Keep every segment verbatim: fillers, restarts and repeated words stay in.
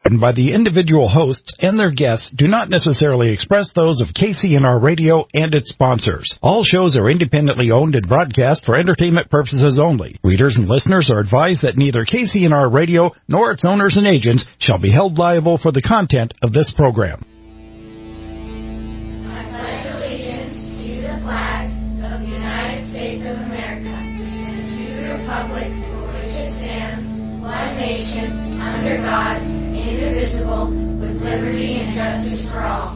by the individual hosts and their guests do not necessarily express those of K C N R Radio and its sponsors. All shows are independently owned and broadcast for entertainment purposes only. Readers and listeners are advised that neither K C N R Radio nor its owners and agents shall be held liable for the content of this program. I pledge allegiance to the flag of the United States of America and to the republic for which it stands, one nation, under God, indivisible, with liberty and justice for all.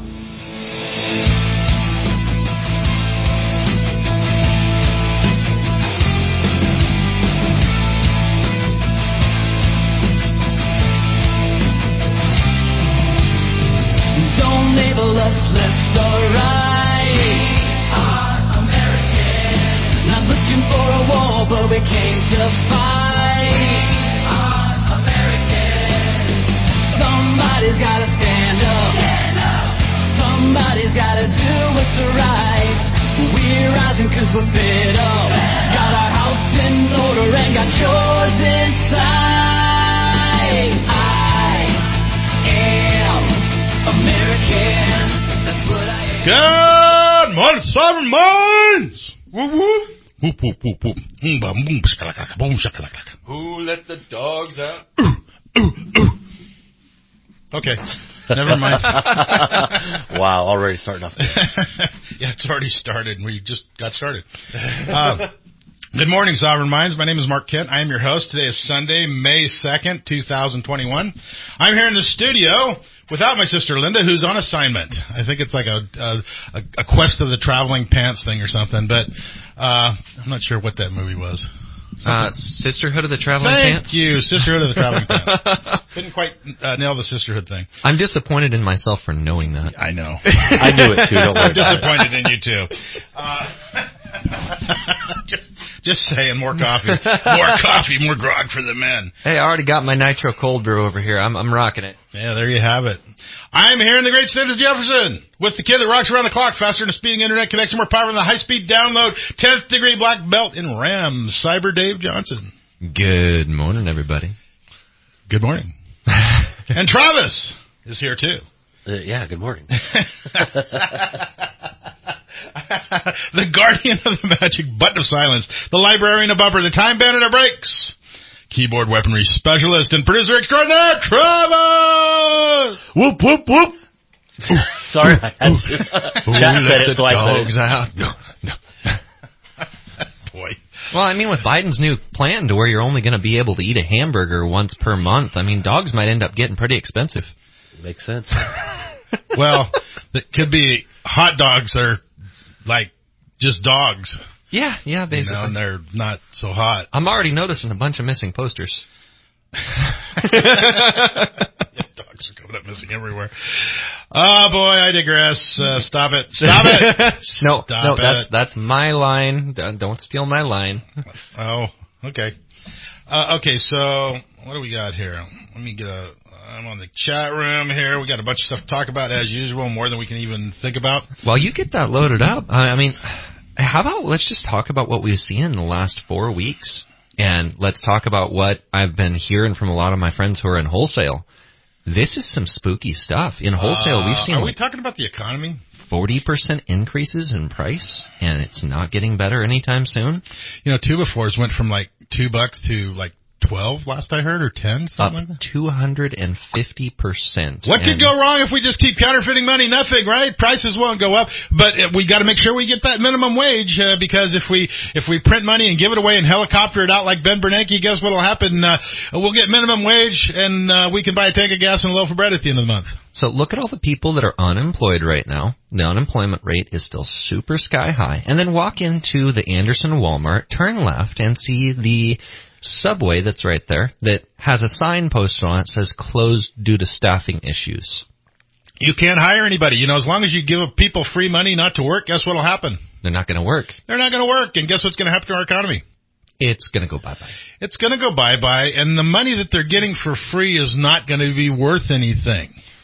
Don't label us left or right. We are American. Not looking for a war, but we came to fight. Somebody's gotta stand up. Stand up. Somebody's gotta do what's right. We're rising cause we're fed up. Got our house in order and got yours inside. I am American. That's what I am. Good morning, Sovereign Minds! Whoop, whoop. Whoop, whoop, whoop, whoop. Boom, boom, boom, shakalaka, boom, shakalaka. Who let the dogs out? Ooh, ooh, ooh. Okay, never mind. Wow, already starting off. Yeah, it's already started, and we just got started. Uh, good morning, Sovereign Minds. My name is Mark Kent. I am your host. Today is Sunday, May second, twenty twenty-one. I'm here in the studio without my sister Linda, who's on assignment. I think it's like a a, a quest of the traveling pants thing or something, but uh, I'm not sure what that movie was. Uh, Sisterhood of the Traveling Thank Pants? Thank you, Sisterhood of the Traveling Pants. Couldn't quite uh, nail the sisterhood thing. I'm disappointed in myself for knowing that. I know. I knew it too. Don't worry I'm disappointed in you too. Uh, just, just saying, more coffee, more coffee, more grog for the men. Hey, I already got my nitro cold brew over here. I'm, I'm rocking it. Yeah, there you have it. I'm here in the great state of Jefferson with the kid that rocks around the clock, faster than a speeding internet connection, more power than the high-speed download, tenth degree black belt in RAM, Cyber Dave Johnson. Good morning, everybody. Good morning. And Travis is here, too. Uh, yeah, good morning. The guardian of the magic button of silence, the librarian of bumper, the time bandit of breaks, keyboard weaponry specialist and producer extraordinaire, Travis! Whoop, whoop, whoop. Sorry, I had to. Chat said it, so I said it. Out. No, no. Boy. Well, I mean, with Biden's new plan to where you're only going to be able to eat a hamburger once per month, I mean, dogs might end up getting pretty expensive. Makes sense. Well, it could be hot dogs are like just dogs. Yeah, yeah, basically. You know, and they're not so hot. I'm already noticing a bunch of missing posters. Yeah, dogs are coming up missing everywhere. Oh, boy, I digress. Uh, stop it. Stop it. no, stop no, it. that's, that's my line. Don't steal my line. Oh, okay. Uh, okay, so what do we got here? Let me get a... I'm on the chat room here. We got a bunch of stuff to talk about as usual, more than we can even think about. Well, you get that loaded up. I mean, how about let's just talk about what we've seen in the last four weeks, and let's talk about what I've been hearing from a lot of my friends who are in wholesale. This is some spooky stuff. In wholesale, uh, we've seen... Are like we talking about the economy? forty percent increases in price, and it's not getting better anytime soon. You know, two befores went from like two bucks to like twelve last I heard, or ten, something Up like that? two hundred fifty percent. What could go wrong if we just keep counterfeiting money? Nothing, right? Prices won't go up, but uh, we got to make sure we get that minimum wage, uh, because if we if we print money and give it away and helicopter it out like Ben Bernanke, guess what'll happen? Uh, we'll get minimum wage, and uh, we can buy a tank of gas and a loaf of bread at the end of the month. So look at all the people that are unemployed right now. The unemployment rate is still super sky high. And then walk into the Anderson Walmart, turn left, and see the Subway that's right there that has a sign posted on it that says closed due to staffing issues. You can't hire anybody. You know, as long as you give people free money not to work, guess what'll happen? They're not going to work. They're not going to work, and guess what's going to happen to our economy? It's going to go bye-bye. It's going to go bye-bye, and the money that they're getting for free is not going to be worth anything.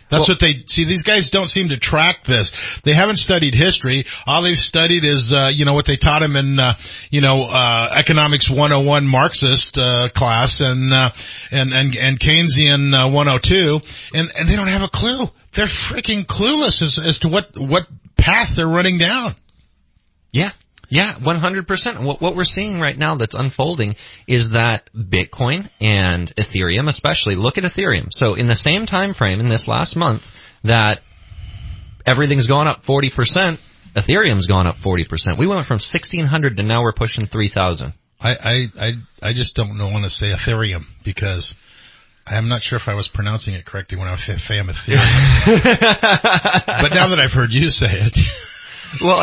That's Well- what they see. These guys don't seem to track this. They haven't studied history. All they've studied is, uh, you know, what they taught them in, uh, you know, uh, economics one oh one Marxist uh, class and uh, and and and Keynesian uh, one oh two, and and they don't have a clue. They're freaking clueless as as to what what path they're running down. Yeah. Yeah, one hundred percent. What, what we're seeing right now that's unfolding is that Bitcoin and Ethereum especially, look at Ethereum. So in the same time frame in this last month that everything's gone up forty percent, Ethereum's gone up forty percent. We went from sixteen hundred to now we're pushing three thousand. I, I, I, I just don't want to say Ethereum because I'm not sure if I was pronouncing it correctly when I was saying Ethereum. But now that I've heard you say it. Well,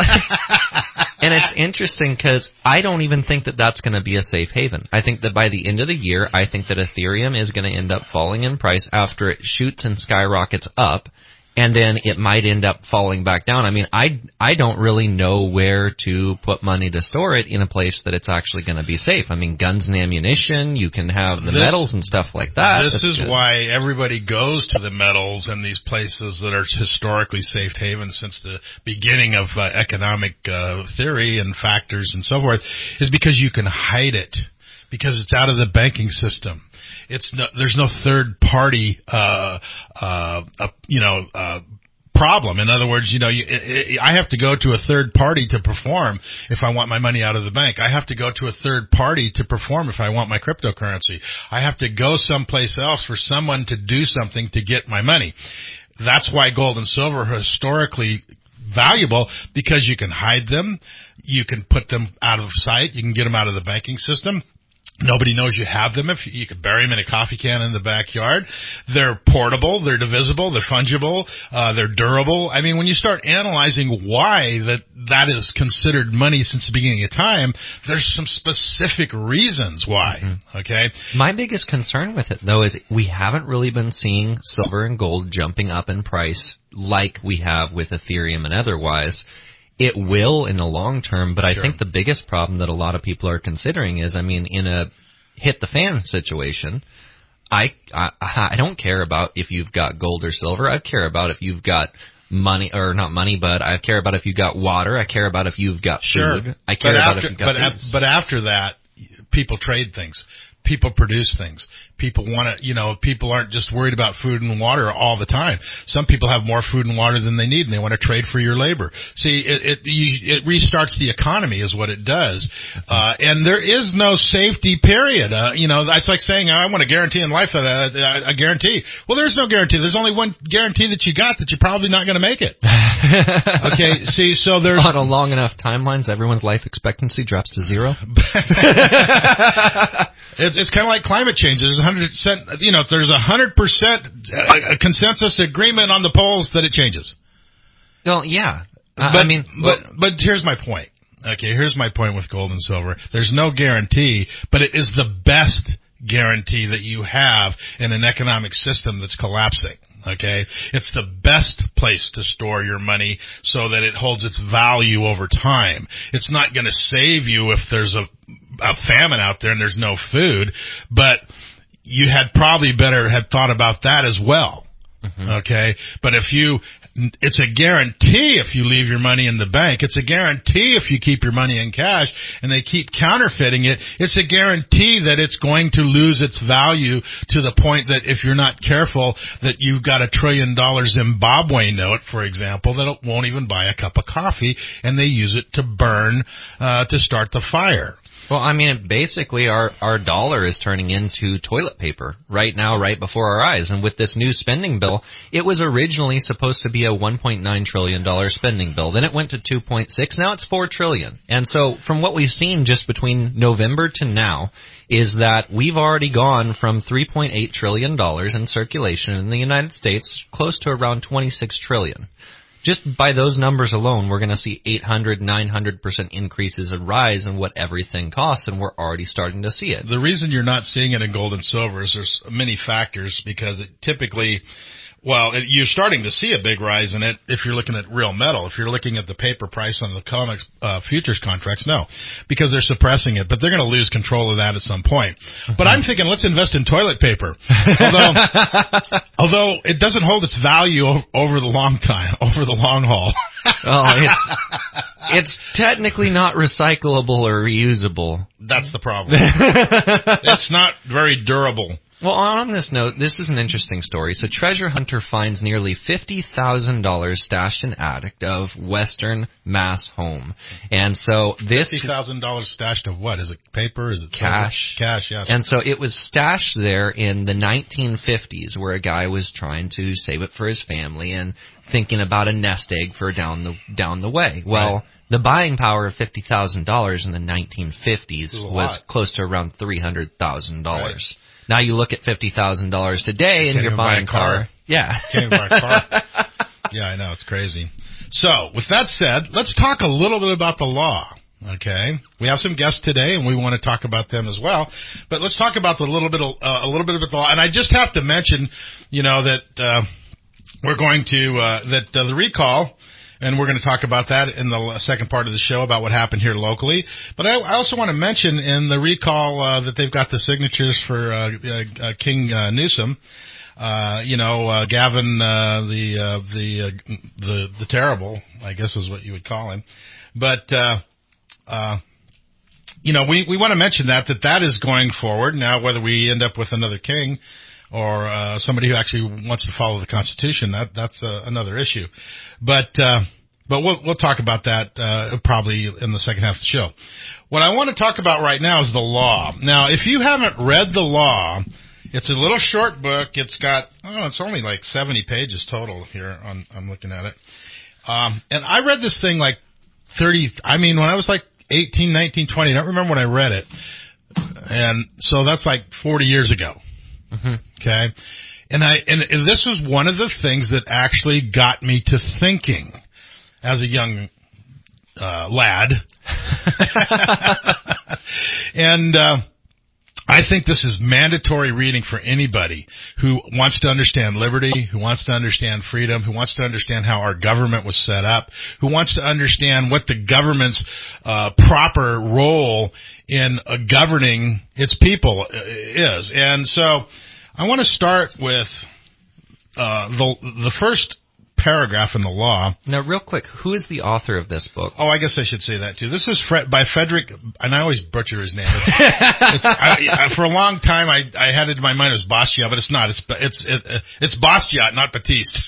and it's interesting because I don't even think that that's going to be a safe haven. I think that by the end of the year, I think that Ethereum is going to end up falling in price after it shoots and skyrockets up, and then it might end up falling back down. I mean, I, I don't really know where to put money to store it in a place that it's actually going to be safe. I mean, guns and ammunition, you can have the This- metals and stuff like that. This That's is good. why everybody goes to the metals and these places that are historically safe havens since the beginning of uh, economic uh, theory and factors and so forth, is because you can hide it, because it's out of the banking system. It's no, there's no third party, uh, uh, uh, you know, uh, problem. In other words, you know, you, it, I have to go to a third party to perform if I want my money out of the bank. I have to go to a third party to perform if I want my cryptocurrency. I have to go someplace else for someone to do something to get my money. That's why gold and silver are historically valuable, because you can hide them, you can put them out of sight, you can get them out of the banking system. Nobody knows you have them. If you, you could bury them in a coffee can in the backyard. They're portable, they're divisible, they're fungible, uh, they're durable. I mean, when you start analyzing why that that is considered money since the beginning of time, there's some specific reasons why. Mm-hmm. Okay. My biggest concern with it, though, is we haven't really been seeing silver and gold jumping up in price like we have with Ethereum and otherwise. It will in the long term, but I Sure. think the biggest problem that a lot of people are considering is, I mean, in a hit the fan situation, I, I I don't care about if you've got gold or silver. I care about if you've got money, or not money, but I care about if you've got water. I care about if you've got Sure. food. I care but about after, if you've got but, af- things. but after that, people trade things. People produce things. People want to, you know, people aren't just worried about food and water all the time. Some people have more food and water than they need, and they want to trade for your labor. See, it it, you, it restarts the economy is what it does. Uh, and there is no safety period. Uh, you know, that's like saying, I want a guarantee in life, that uh, a guarantee. Well, there's no guarantee. There's only one guarantee that you got, that you're probably not going to make it. Okay, see, so there's... On a long enough timelines, everyone's life expectancy drops to zero. It, it's kind of like climate change. There's a hundred percent, you know, there's a hundred percent consensus agreement on the polls that it changes. Well, yeah. Uh, But, I mean, but, but here's my point. Okay, here's my point with gold and silver. There's no guarantee, but it is the best guarantee that you have in an economic system that's collapsing. Okay, it's the best place to store your money so that it holds its value over time. It's not going to save you if there's a, a famine out there and there's no food, but you had probably better had thought about that as well. Mm-hmm. Okay, but if you, it's a guarantee if you leave your money in the bank. It's a guarantee if you keep your money in cash and they keep counterfeiting it. It's a guarantee that it's going to lose its value to the point that if you're not careful, that you've got a trillion dollar Zimbabwe note, for example, that won't even buy a cup of coffee, and they use it to burn, uh, to start the fire. Well, I mean, basically, our, our dollar is turning into toilet paper right now, right before our eyes. And with this new spending bill, it was originally supposed to be a one point nine trillion dollars spending bill. Then it went to two point six. Now it's four trillion dollars. And so from what we've seen just between November to now is that we've already gone from three point eight trillion dollars in circulation in the United States close to around twenty-six trillion dollars. Just by those numbers alone, we're going to see eight hundred, nine hundred percent increases and rise in what everything costs, and we're already starting to see it. The reason you're not seeing it in gold and silver is there's many factors, because it typically, Well, it, you're starting to see a big rise in it if you're looking at real metal. If you're looking at the paper price on the COMEX uh, futures contracts, no, because they're suppressing it. But they're going to lose control of that at some point. Mm-hmm. But I'm thinking, let's invest in toilet paper. Although, although it doesn't hold its value o- over the long time, over the long haul. Oh, it's, it's technically not recyclable or reusable. That's the problem. It's not very durable. Well, on this note, this is an interesting story. So Treasure Hunter finds nearly fifty thousand dollars stashed in attic of Western Mass home. And so this... fifty thousand dollars stashed of what? Is it paper? Is it cash? Silver? Cash, yes. And so it was stashed there in the nineteen fifties where a guy was trying to save it for his family and thinking about a nest egg for down the down the way. Well... Right. The buying power of fifty thousand dollars in the nineteen fifties was lot. close to around three hundred thousand dollars. Right. Now you look at fifty thousand dollars today and Can't you're even buying buy a car. car. Yeah. Can't even buy a car. Yeah, I know. It's crazy. So, with that said, let's talk a little bit about the law. Okay, we have some guests today, and we want to talk about them as well. But let's talk about the little bit, of, uh, a little bit about the law. And I just have to mention, you know, that uh, we're going to uh, that uh, the recall. And we're going to talk about that in the second part of the show about what happened here locally. But I, I also want to mention in the recall uh, that they've got the signatures for uh, uh, King uh, Newsom. Uh, you know, uh, Gavin, uh, the uh, the uh, the the terrible, I guess is what you would call him. But uh, uh, you know, we we want to mention that that that is going forward now. Whether we end up with another king or uh, somebody who actually wants to follow the Constitution, that that's uh, another issue. But uh, but we'll we'll talk about that uh, probably in the second half of the show. What I want to talk about right now is the law. Now, if you haven't read the law, it's a little short book. It's got oh, it's only like seventy pages total here. On I'm looking at it, um, and I read this thing like thirty. I mean, when I was like eighteen, nineteen, twenty. I don't remember when I read it, and so that's like forty years ago. Mm-hmm. Okay. And I, and this was one of the things that actually got me to thinking as a young, uh, lad. and, uh, I think this is mandatory reading for anybody who wants to understand liberty, who wants to understand freedom, who wants to understand how our government was set up, who wants to understand what the government's uh, proper role in uh, governing its people is. And so I want to start with uh, the the first paragraph in the law. Now, real quick, who is the author of this book? Oh, I guess I should say that too. This is Fred, by Frederick, and I always butcher his name. It's, it's, I, I, for a long time, I, I had it in my mind as Bastiat, but it's not. It's it's it, it's Bastiat, not Batiste.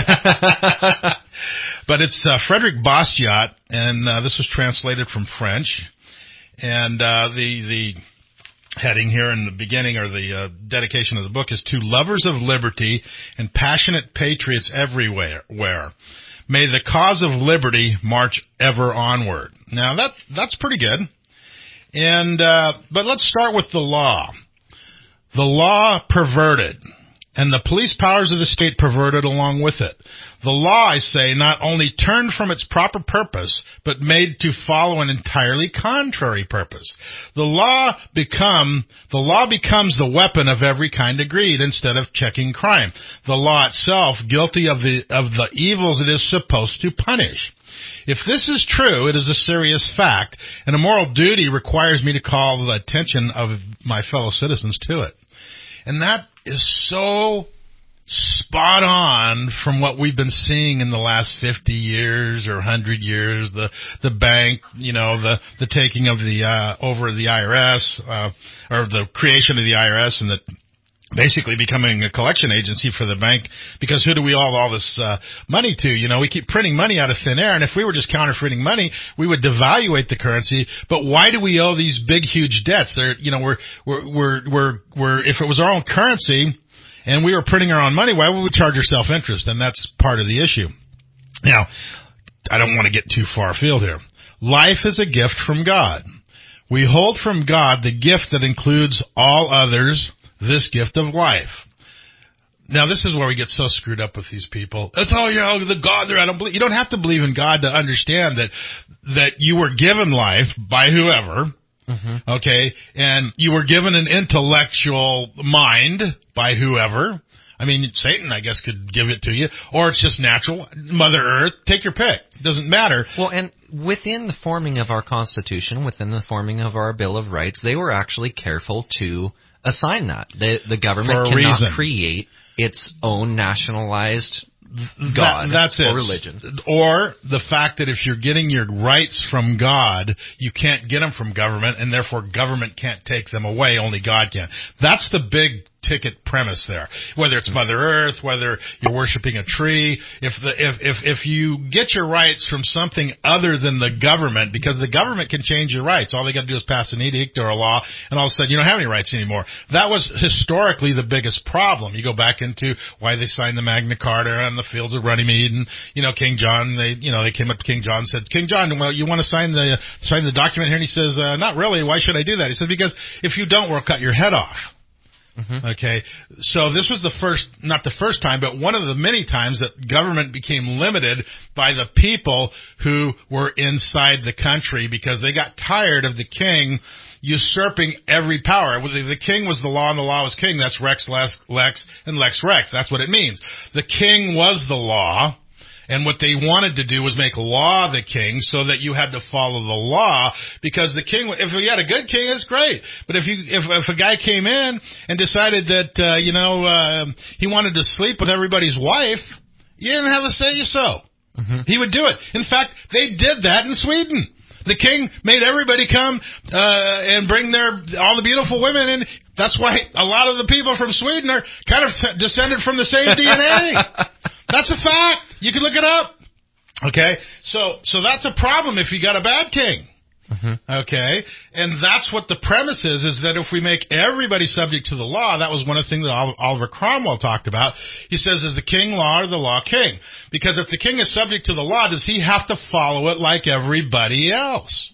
But it's uh, Frederick Bastiat, and uh, this was translated from French. And uh, the the heading here in the beginning, or the uh, dedication of the book, is to lovers of liberty and passionate patriots everywhere. Where may the cause of liberty march ever onward. Now that that's pretty good. And uh, but let's start with the law. The law perverted, and the police powers of the state perverted along with it. The law, I say, not only turned from its proper purpose, but made to follow an entirely contrary purpose. The law become the law becomes the weapon of every kind of greed instead of checking crime. The law itself, guilty of the of the evils it is supposed to punish. If this is true, it is a serious fact, and a moral duty requires me to call the attention of my fellow citizens to it. And that is so spot on from what we've been seeing in the last fifty years or one hundred years. The the bank, you know, the the taking of the uh over the I R S, uh or the creation of the I R S, and the basically becoming a collection agency for the bank, because who do we owe all this uh, money to? You know, we keep printing money out of thin air, and if we were just counterfeiting money, we would devaluate the currency. But why do we owe these big, huge debts? They're, you know, we're, we're, we're, we're, we're, if it was our own currency and we were printing our own money, why would we charge ourselves interest? And that's part of the issue. Now, I don't want to get too far afield here. Life is a gift from God. We hold from God the gift that includes all others, this gift of life. Now, this is where we get so screwed up with these people. It's, oh, you know, the God there, I don't believe. You don't have to believe in God to understand that that you were given life by whoever, mm-hmm. okay, and you were given an intellectual mind by whoever, I mean, Satan, I guess, could give it to you, or it's just natural. Mother Earth, take your pick. It doesn't matter. Well, and within the forming of our Constitution, within the forming of our Bill of Rights, they were actually careful to assign that. The, the government For a cannot reason. create its own nationalized That, God that's it. or religion. Or the fact that if you're getting your rights from God, you can't get them from government, and therefore government can't take them away. Only God can. That's the big ticket premise there. Whether it's Mother Earth, whether you're worshiping a tree, if the if if if you get your rights from something other than the government, because the government can change your rights. All they got to do is pass an edict or a law, and all of a sudden you don't have any rights anymore. That was historically the biggest problem. You go back into why they signed the Magna Carta on the fields of Runnymede, and you know King John. They you know they came up to King John and said, King John, well, you want to sign the sign the document here? And he says, uh, not really. Why should I do that? He said, because if you don't, we'll cut your head off. Mm-hmm. Okay, so this was the first, not the first time, but one of the many times that government became limited by the people who were inside the country because they got tired of the king usurping every power. The king was the law and the law was king. That's Rex, Lex, Lex, and Lex Rex. That's what it means. The king was the law. And what they wanted to do was make law the king so that you had to follow the law, because the king, if you had a good king, it's great. But if you, if, if a guy came in and decided that, uh, you know, uh, he wanted to sleep with everybody's wife, you didn't have to say so. Mm-hmm. He would do it. In fact, they did that in Sweden. The king made everybody come, uh, and bring their, all the beautiful women in. That's why a lot of the people from Sweden are kind of descended from the same D N A. That's a fact. You can look it up. Okay? So, so that's a problem if you got a bad king. Mm-hmm. Okay? And that's what the premise is, is that if we make everybody subject to the law, that was one of the things that Oliver Cromwell talked about. He says, is the king law or the law king? Because if the king is subject to the law, does he have to follow it like everybody else?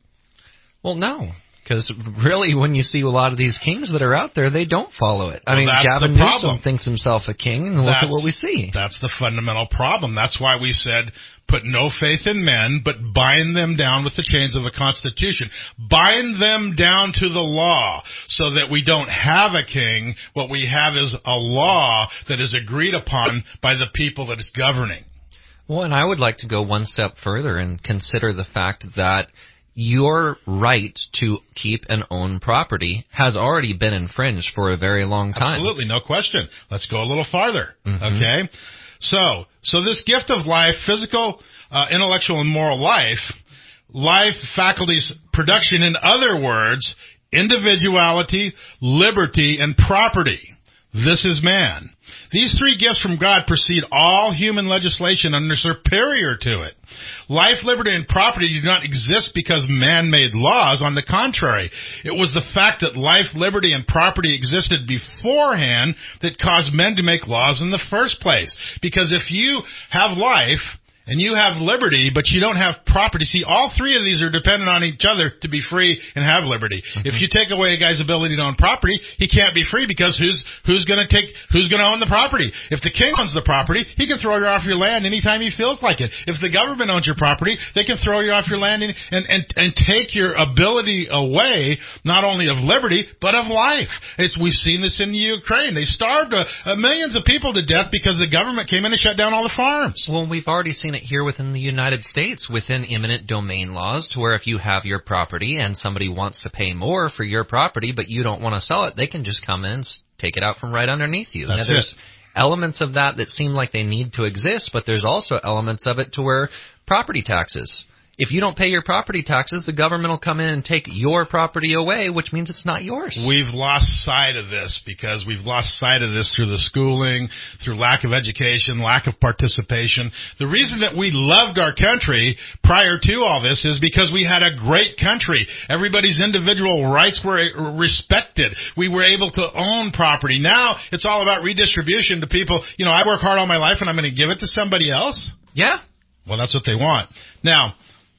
Well, no. Because really, when you see a lot of these kings that are out there, they don't follow it. I well, mean, Gavin Newsom thinks himself a king, and look that's, at what we see. That's the fundamental problem. That's why we said, put no faith in men, but bind them down with the chains of the Constitution. Bind them down to the law so that we don't have a king. What we have is a law that is agreed upon by the people that it's governing. Well, and I would like to go one step further and consider the fact that your right to keep and own property has already been infringed for a very long time. Absolutely, no question. Let's go a little farther, mm-hmm. okay? So, so this gift of life, physical, uh, intellectual, and moral life, life, faculties, production, in other words, individuality, liberty, and property. This is man. These three gifts from God precede all human legislation and are superior to it. Life, liberty, and property do not exist because man made laws. On the contrary, it was the fact that life, liberty, and property existed beforehand that caused men to make laws in the first place. Because if you have life and you have liberty, but you don't have property. See, all three of these are dependent on each other to be free and have liberty. Mm-hmm. If you take away a guy's ability to own property, he can't be free because who's who's going to take who's going to own the property? If the king owns the property, he can throw you off your land anytime he feels like it. If the government owns your property, they can throw you off your land and and and, and take your ability away, not only of liberty but of life. It's we've seen this in the Ukraine. They starved uh, uh, millions of people to death because the government came in and shut down all the farms. Well, we've already seen it here within the United States, within eminent domain laws, to where if you have your property and somebody wants to pay more for your property, but you don't want to sell it, they can just come in and take it out from right underneath you. That's now, there's it. elements of that that seem like they need to exist, but there's also elements of it to where property taxes. If you don't pay your property taxes, the government will come in and take your property away, which means it's not yours. We've lost sight of this because we've lost sight of this through the schooling, through lack of education, lack of participation. The reason that we loved our country prior to all this is because we had a great country. Everybody's individual rights were respected. We were able to own property. Now it's all about redistribution to people. You know, I work hard all my life and I'm going to give it to somebody else? Yeah. Well, that's what they want. Now,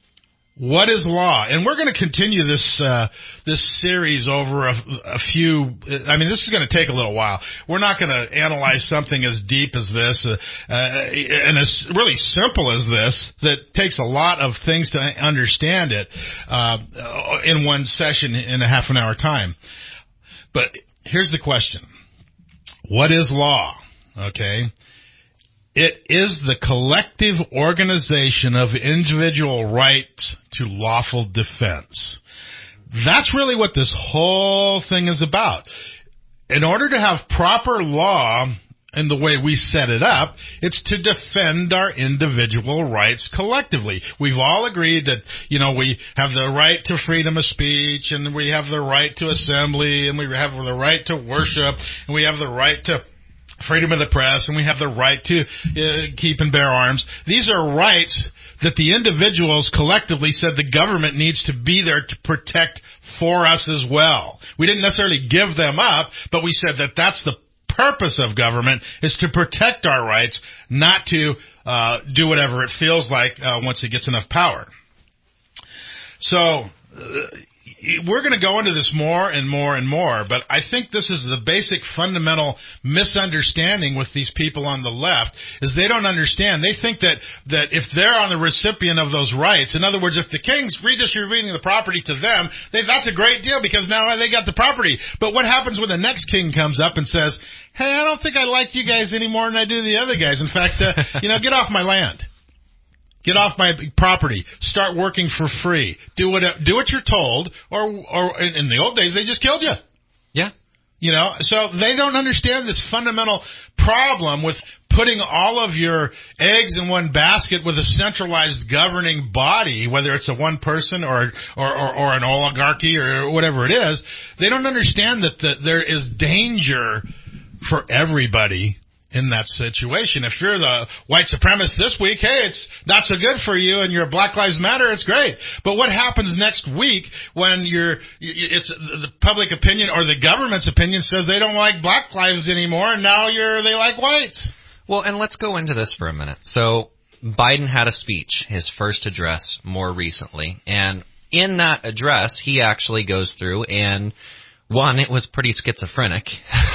what is law? And we're going to continue this uh, this series over a, a few. I mean, this is going to take a little while. We're not going to analyze something as deep as this uh, uh, and as really simple as this that takes a lot of things to understand it uh, in one session in a half an hour time. But here's the question: what is law? okay, it is the collective organization of individual rights to lawful defense. That's really what this whole thing is about. In order to have proper law in the way we set it up, it's to defend our individual rights collectively. We've all agreed that, you know, we have the right to freedom of speech, and we have the right to assembly, and we have the right to worship, and we have the right to freedom of the press, and we have the right to uh, keep and bear arms. These are rights that the individuals collectively said the government needs to be there to protect for us as well. We didn't necessarily give them up, but we said that that's the purpose of government, is to protect our rights, not to uh, do whatever it feels like uh, once it gets enough power. So uh, we're going to go into this more and more and more, but I think this is the basic fundamental misunderstanding with these people on the left, is they don't understand. They think that, that if they're on the recipient of those rights, in other words, if the king's redistributing the property to them, they, that's a great deal because now they got the property. But what happens when the next king comes up and says, hey, I don't think I like you guys any more than I do the other guys. In fact, uh, you know, get off my land. Get off my property. Start working for free. Do what do what you're told. Or, or in the old days, they just killed you. Yeah. You know, so they don't understand this fundamental problem with putting all of your eggs in one basket with a centralized governing body, whether it's a one person or or, or, or an oligarchy or whatever it is. They don't understand that the, there is danger for everybody in that situation. If you're the white supremacist this week, hey, it's not so good for you, and you're Black Lives Matter, it's great. But what happens next week when you're, it's the public opinion or the government's opinion says they don't like black lives anymore, and now you're they like whites? Well, and let's go into this for a minute. So Biden had a speech, his first address more recently, and in that address, he actually goes through and One, it was pretty schizophrenic.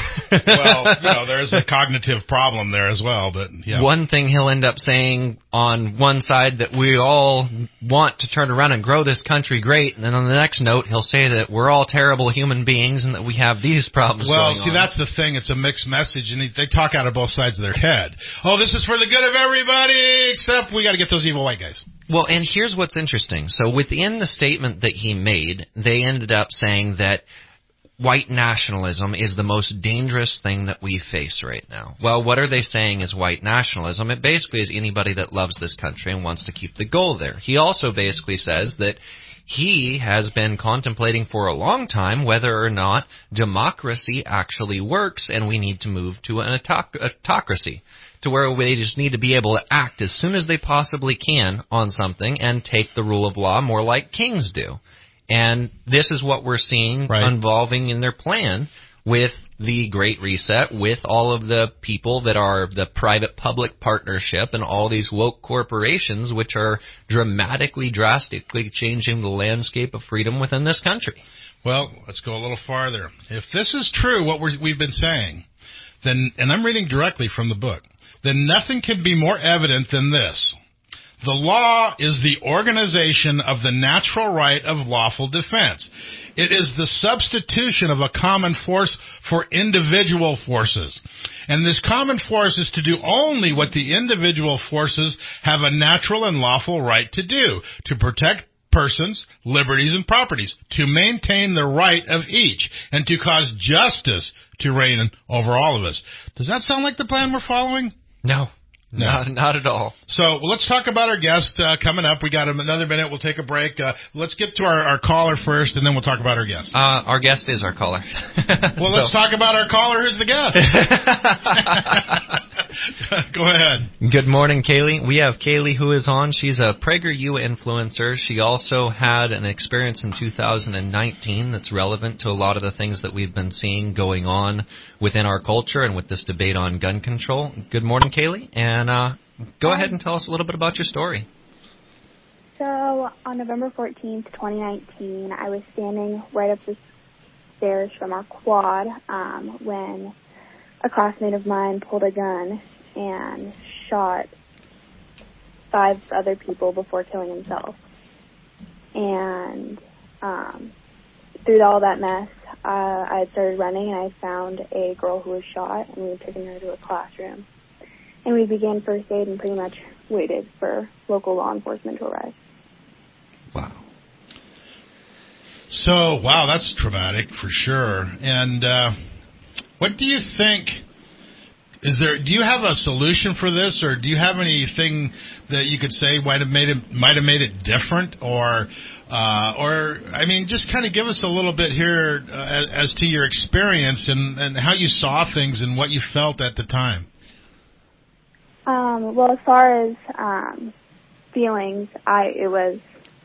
Well, you know, there's a cognitive problem there as well, but yeah. One thing he'll end up saying on one side that we all want to turn around and grow this country great, and then on the next note he'll say that we're all terrible human beings and that we have these problems well, going see, on. that's the thing. It's a mixed message, and they, they talk out of both sides of their head. Oh, this is for the good of everybody, except we got to get those evil white guys. Well, and here's what's interesting. So within the statement that he made, they ended up saying that white nationalism is the most dangerous thing that we face right now. Well, what are they saying is white nationalism? It basically is anybody that loves this country and wants to keep the goal there. He also basically says that he has been contemplating for a long time whether or not democracy actually works, and we need to move to an autoc- autocracy, to where they just need to be able to act as soon as they possibly can on something and take the rule of law more like kings do. And this is what we're seeing right. involving in their plan with the Great Reset, with all of the people that are the private-public partnership and all these woke corporations, which are dramatically, drastically changing the landscape of freedom within this country. Well, let's go a little farther. If this is true, what we're, we've been saying, then, and I'm reading directly from the book, then nothing can be more evident than this. The law is the organization of the natural right of lawful defense. It is the substitution of a common force for individual forces. And this common force is to do only what the individual forces have a natural and lawful right to do, to protect persons, liberties, and properties, to maintain the right of each, and to cause justice to reign over all of us. Does that sound like the plan we're following? No. No. Not, not at all. So well, let's talk about our guest uh, coming up. We got another minute. We'll take a break. Uh, let's get to our, our caller first, and then we'll talk about our guest. Uh, our guest is our caller. Well, let's so. talk about our caller who's the guest. Go ahead. Good morning, Kaylee. We have Kaylee who is on. She's a PragerU influencer. She also had an experience in two thousand nineteen that's relevant to a lot of the things that we've been seeing going on within our culture and with this debate on gun control. Good morning, Kaylee. And uh, go ahead and tell us a little bit about your story. So on November fourteenth, twenty nineteen, I was standing right up the stairs from our quad um, when a classmate of mine pulled a gun and shot five other people before killing himself. And um, through all that mess, uh, I had started running, and I found a girl who was shot, and we had taken her to a classroom. And we began first aid and pretty much waited for local law enforcement to arrive. Wow. So, wow, that's traumatic for sure. And uh, what do you think? Is there? Do you have a solution for this, or do you have anything that you could say might have made it might have made it different, or, uh, or I mean, just kind of give us a little bit here uh, as, as to your experience and, and how you saw things and what you felt at the time. Um, well, as far as um, feelings, I it was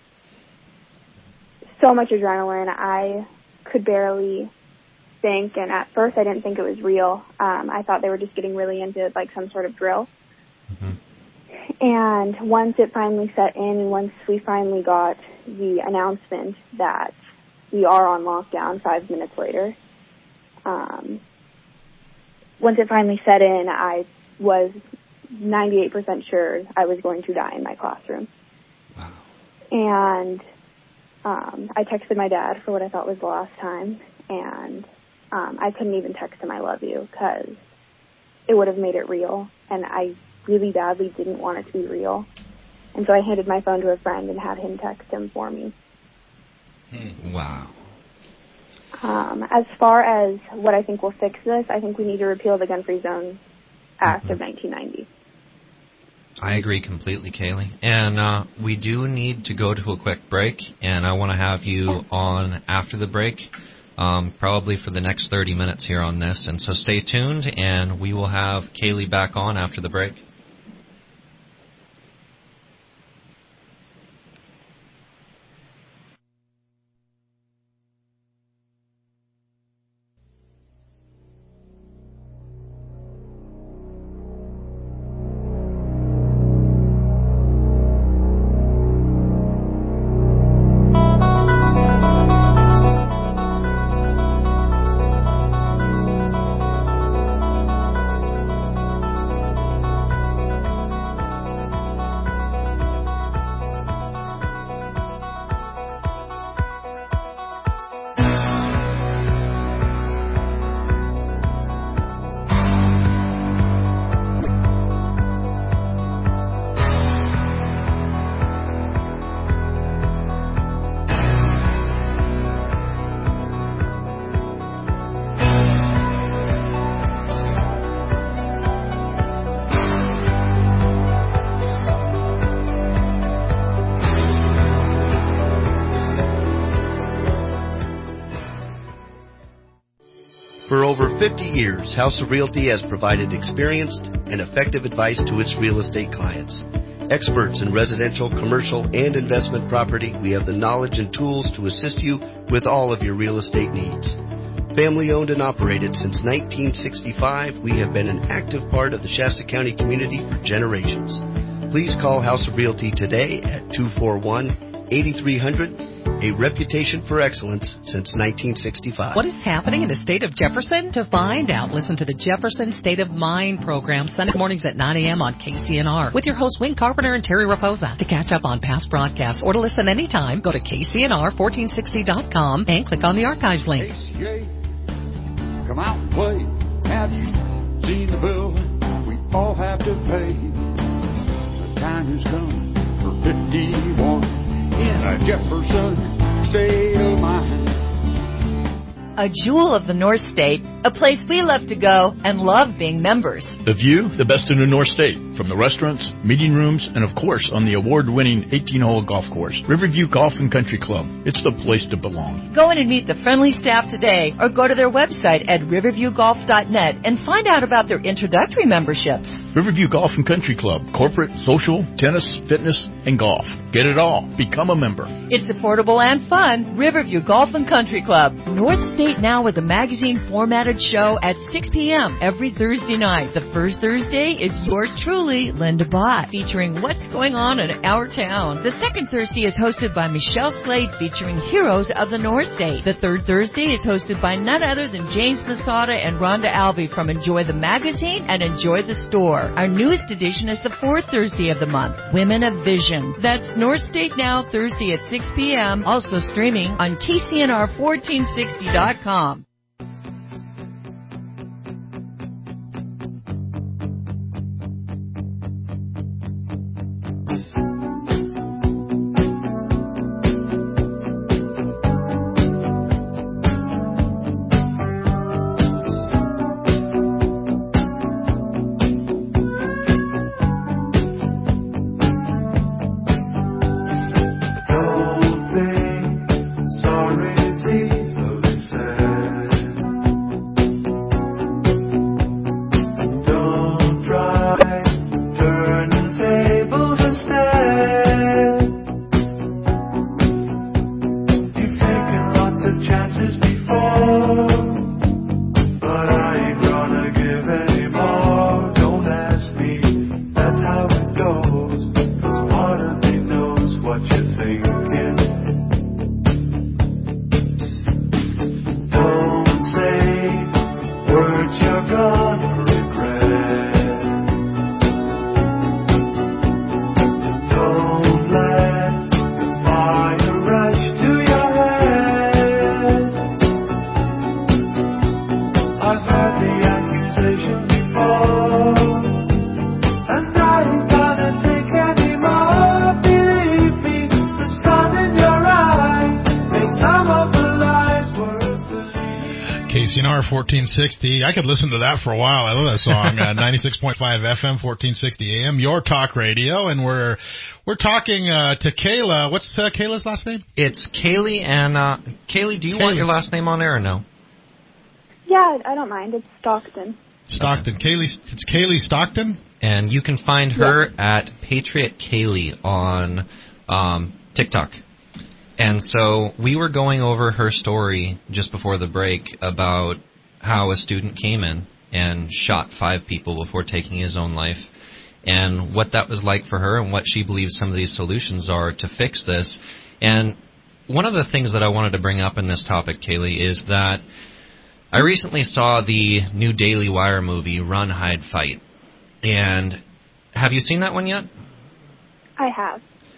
so much adrenaline. I could barely think, and at first I didn't think it was real. Um, I thought they were just getting really into like some sort of drill. Mm-hmm. And once it finally set in, once we finally got the announcement that we are on lockdown five minutes later, um, once it finally set in, I was ninety-eight percent sure I was going to die in my classroom. Wow. And um, I texted my dad for what I thought was the last time, and um, I couldn't even text him I love you because it would have made it real, and I really badly didn't want it to be real. And so I handed my phone to a friend and had him text him for me. Hmm. Wow. Um, as far as what I think will fix this, I think we need to repeal the Gun-Free Zone Act mm-hmm. of nineteen ninety. I agree completely, Kaylee. And uh, we do need to go to a quick break, and I want to have you on after the break, um, probably for the next thirty minutes here on this. And so stay tuned, and we will have Kaylee back on after the break. For over fifty years, House of Realty has provided experienced and effective advice to its real estate clients. Experts in residential, commercial, and investment property, we have the knowledge and tools to assist you with all of your real estate needs. Family owned and operated since nineteen sixty-five, we have been an active part of the Shasta County community for generations. Please call House of Realty today at two four one, eight three zero zero, a reputation for excellence since nineteen sixty-five. What is happening in the state of Jefferson? To find out, listen to the Jefferson State of Mind program Sunday mornings at nine a.m. on K C N R with your hosts Wayne Carpenter and Terry Raposa. To catch up on past broadcasts or to listen anytime, go to K C N R fourteen sixty dot com and click on the archives link. K C A, come out and play. Have you seen the bill we all have to pay? The time has come for fifty-one in a Jefferson State of Mind. A jewel of the North State, a place we love to go and love being members. The view, the best in the North State, from the restaurants, meeting rooms, and of course on the award-winning eighteen-hole golf course, Riverview Golf and Country Club. It's the place to belong. Go in and meet the friendly staff today, or go to their website at riverview golf dot net and find out about their introductory memberships. Riverview Golf and Country Club, corporate, social, tennis, fitness, and golf. Get it all. Become a member. It's affordable and fun. Riverview Golf and Country Club. North State Now is a magazine formatted show at six p.m. every Thursday night. The first Thursday is yours truly, Linda Bott, featuring what's going on in our town. The second Thursday is hosted by Michelle Slade, featuring heroes of the North State. The third Thursday is hosted by none other than James Masada and Rhonda Albee from Enjoy the Magazine and Enjoy the Store. more. Our newest edition is the fourth Thursday of the month, Women of Vision. That's North State Now, Thursday at six p.m., also streaming on K C N R fourteen sixty dot com. fourteen sixty. I could listen to that for a while. I love that song. uh, ninety-six point five F M, fourteen sixty A M, your talk radio, and we're we're talking uh, to Kayla. What's uh, Kayla's last name? It's Kaylee, and uh, Kaylee, do you Kaylee. want your last name on there or no? Yeah, I don't mind. It's Stockton. Stockton. Kaylee. It's Kaylee Stockton. And you can find her yeah. at Patriot Kaylee on um, TikTok. And so we were going over her story just before the break about how a student came in and shot five people before taking his own life, and what that was like for her and what she believes some of these solutions are to fix this. And one of the things that I wanted to bring up in this topic, Kaylee, is that I recently saw the new Daily Wire movie, Run, Hide, Fight. And have you seen that one yet? I have.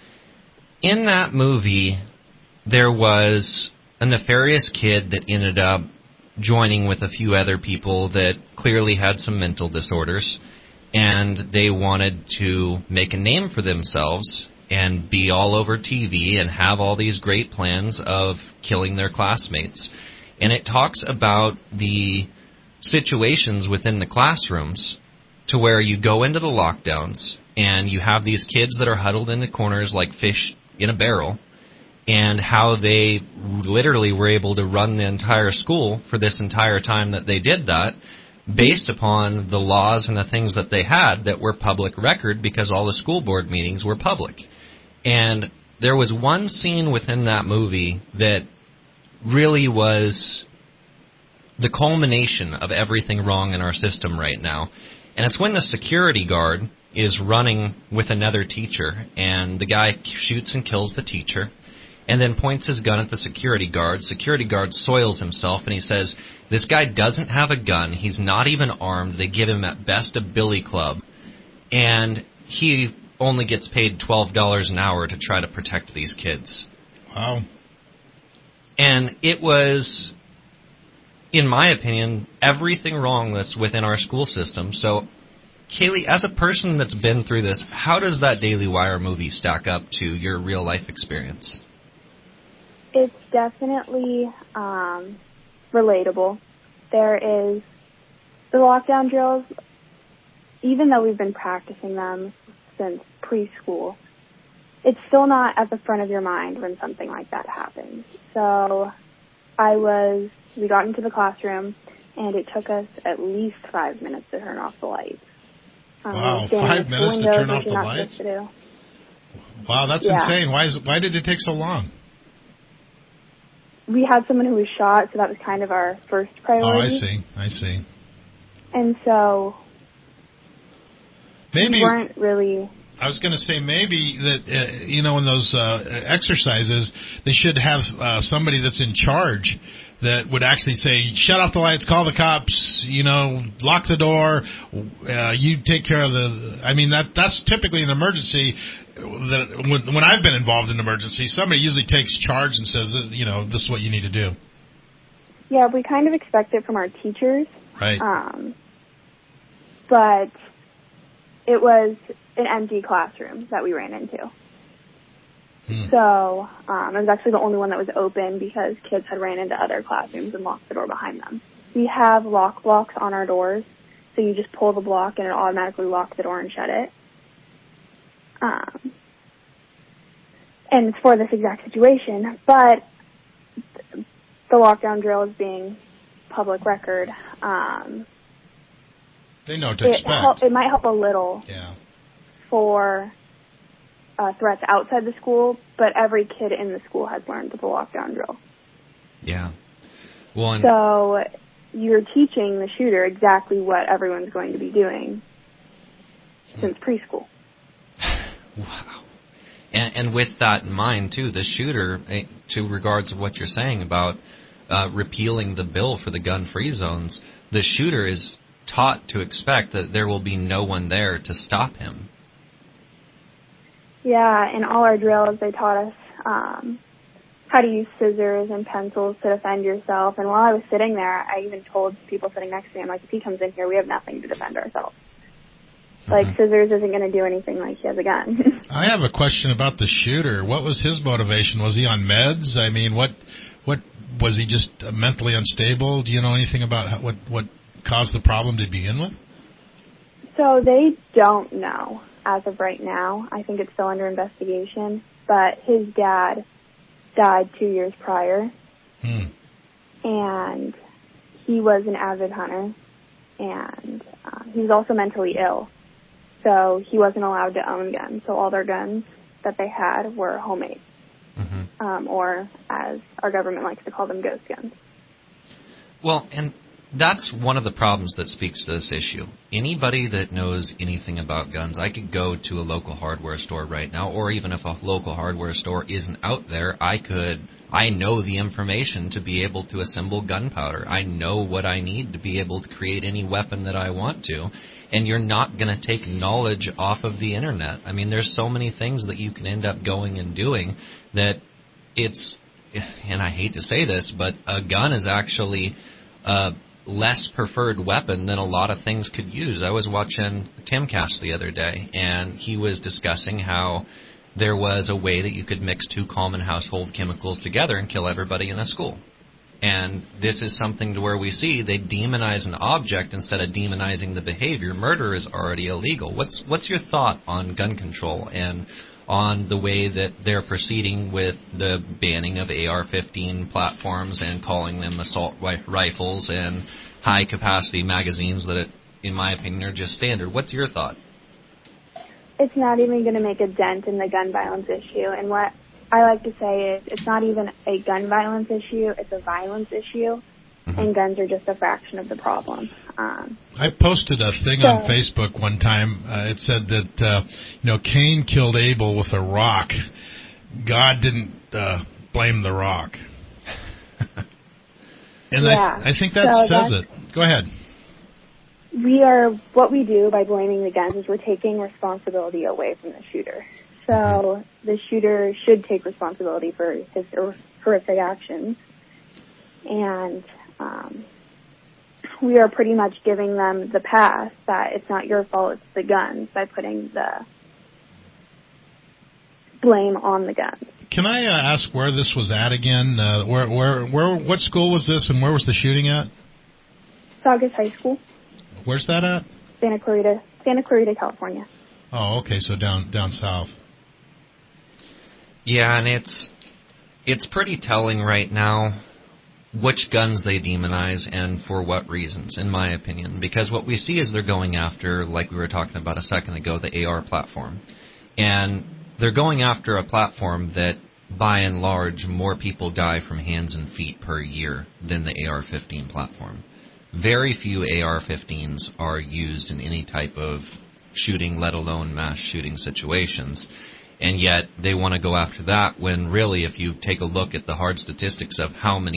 In that movie, there was a nefarious kid that ended up joining with a few other people that clearly had some mental disorders, and they wanted to make a name for themselves and be all over T V and have all these great plans of killing their classmates. And it talks about the situations within the classrooms to where you go into the lockdowns and you have these kids that are huddled in the corners like fish in a barrel, and how they literally were able to run the entire school for this entire time that they did that, based upon the laws and the things that they had that were public record because all the school board meetings were public. And there was one scene within that movie that really was the culmination of everything wrong in our system right now. And it's when the security guard is running with another teacher, and the guy shoots and kills the teacher, and then points his gun at the security guard. Security guard soils himself, and he says, this guy doesn't have a gun. He's not even armed. They give him at best a billy club. And he only gets paid twelve dollars an hour to try to protect these kids. Wow. And it was, in my opinion, everything wrong that's within our school system. So, Kaylee, as a person that's been through this, how does that Daily Wire movie stack up to your real-life experience? It's definitely um, relatable. There is the lockdown drills, even though we've been practicing them since preschool, it's still not at the front of your mind when something like that happens. So I was, we got into the classroom, and it took us at least five minutes to turn off the lights. Um, wow, five minutes to turn off the lights? To wow, that's yeah. insane. Why is why did it take so long? We had someone who was shot, so that was kind of our first priority. Oh, I see. I see. And so maybe we weren't really... I was going to say maybe that, uh, you know, in those uh, exercises, they should have uh, somebody that's in charge that would actually say, shut off the lights, call the cops, you know, lock the door, uh, you take care of the... I mean, that that's typically an emergency. That when, when I've been involved in an emergency, somebody usually takes charge and says, you know, this is what you need to do. Yeah, we kind of expect it from our teachers. Right. Um, but it was an empty classroom that we ran into. Hmm. So um, it was actually the only one that was open because kids had ran into other classrooms and locked the door behind them. We have lock blocks on our doors, so you just pull the block and it automatically locks the door and shut it. Um, and it's for this exact situation, but the lockdown drill is being public record. Um, they know what to it expect. Help, it might help a little yeah. for uh, threats outside the school, but every kid in the school has learned the lockdown drill. Yeah. Well, and so you're teaching the shooter exactly what everyone's going to be doing hmm. since preschool. Wow. And, and with that in mind, too, the shooter, to regards of what you're saying about uh, repealing the bill for the gun-free zones, the shooter is taught to expect that there will be no one there to stop him. Yeah, in all our drills, they taught us um, how to use scissors and pencils to defend yourself. And while I was sitting there, I even told people sitting next to me, I'm like, if he comes in here, we have nothing to defend ourselves. Like, mm-hmm. scissors isn't going to do anything like he has a gun. I have a question about the shooter. What was his motivation? Was he on meds? I mean, what what was he just mentally unstable? Do you know anything about how, what, what caused the problem to begin with? So they don't know as of right now. I think it's still under investigation. But his dad died two years prior. Hmm. And he was an avid hunter. And uh, he was also mentally ill. So he wasn't allowed to own guns. So all their guns that they had were homemade, mm-hmm. um, or as our government likes to call them, ghost guns. Well, and that's one of the problems that speaks to this issue. Anybody that knows anything about guns, I could go to a local hardware store right now, or even if a local hardware store isn't out there, I could, I know the information to be able to assemble gunpowder. I know what I need to be able to create any weapon that I want to. And you're not going to take knowledge off of the internet. I mean, there's so many things that you can end up going and doing that it's, and I hate to say this, but a gun is actually a less preferred weapon than a lot of things could use. I was watching Timcast the other day, and he was discussing how there was a way that you could mix two common household chemicals together and kill everybody in a school. And this is something to where we see they demonize an object instead of demonizing the behavior. Murder is already illegal. What's what's your thought on gun control and on the way that they're proceeding with the banning of A R fifteen platforms and calling them assault rifles and high-capacity magazines that, in my opinion, are just standard? What's your thought? It's not even going to make a dent in the gun violence issue. And what I like to say is it's not even a gun violence issue, it's a violence issue, mm-hmm. and guns are just a fraction of the problem. Um, I posted a thing so, on Facebook one time. Uh, it said that, uh, you know, Cain killed Abel with a rock. God didn't uh, blame the rock. and yeah, I, I think that so says it. Go ahead. We are, what we do by blaming the guns is we're taking responsibility away from the shooter. So the shooter should take responsibility for his horrific actions. And um, we are pretty much giving them the pass that it's not your fault, it's the guns, by putting the blame on the guns. Can I uh, ask where this was at again? Uh, where, where, where, what school was this, and where was the shooting at? Saugus High School. Where's that at? Santa Clarita, Santa Clarita, California. Oh, okay, so down down south. Yeah, and it's it's pretty telling right now which guns they demonize and for what reasons, in my opinion. Because what we see is they're going after, like we were talking about a second ago, the A R platform. And they're going after a platform that, by and large, more people die from hands and feet per year than the A R fifteen platform. Very few A R fifteens are used in any type of shooting, let alone mass shooting situations. And yet they want to go after that when really, if you take a look at the hard statistics of how many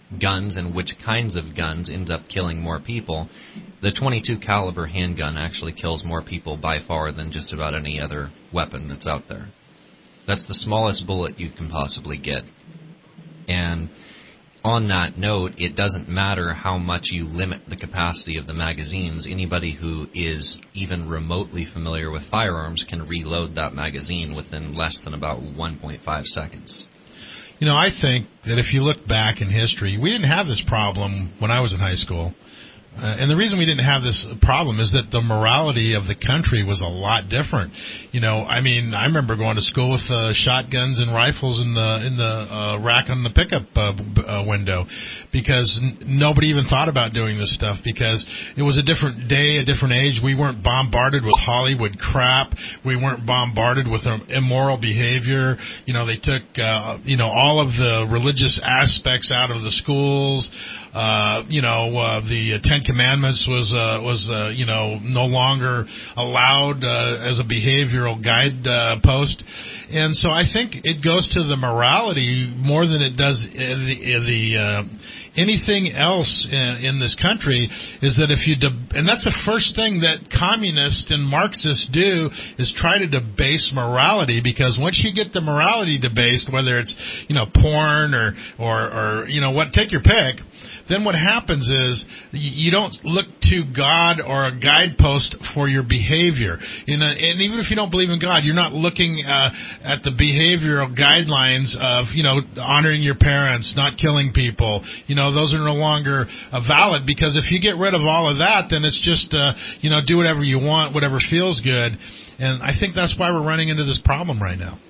guns and which kinds of guns ends up killing more people, the twenty-two caliber handgun actually kills more people by far than just about any other weapon that's out there. That's the smallest bullet you can possibly get. And on that note, it doesn't matter how much you limit the capacity of the magazines. Anybody who is even remotely familiar with firearms can reload that magazine within less than about one point five seconds. You know, I think that if you look back in history, we didn't have this problem when I was in high school. Uh, and the reason we didn't have this problem is that the morality of the country was a lot different. You know, I mean, I remember going to school with uh, shotguns and rifles in the in the uh, rack on the pickup uh, uh, window, because n- nobody even thought about doing this stuff, because it was a different day, a different age. We weren't bombarded with Hollywood crap. We weren't bombarded with um, immoral behavior. You know, they took uh, you know all of the religious aspects out of the schools. Uh, you know, uh, the uh, Ten Commandments was, uh, was, uh, you know, no longer allowed, uh, as a behavioral guide, uh, post. And so I think it goes to the morality more than it does the, the, uh, anything else in, in this country, is that if you, de- and that's the first thing that communists and Marxists do, is try to debase morality, because once you get the morality debased, whether it's, you know, porn or, or, or, you know, what, take your pick, then what happens is you don't look to God or a guidepost for your behavior. You know, and even if you don't believe in God, you're not looking uh, at the behavioral guidelines of, you know, honoring your parents, not killing people. You know, those are no longer uh, valid, because if you get rid of all of that, then it's just, uh, you know, do whatever you want, whatever feels good. And I think that's why we're running into this problem right now.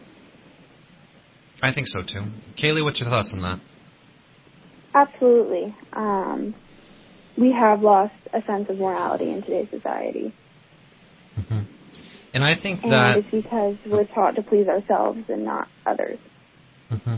I think so, too. Kaylee, what's your thoughts on that? Absolutely. Um, we have lost a sense of morality in today's society. Mm-hmm. And I think and that... it's because we're taught to please ourselves and not others. Mm-hmm.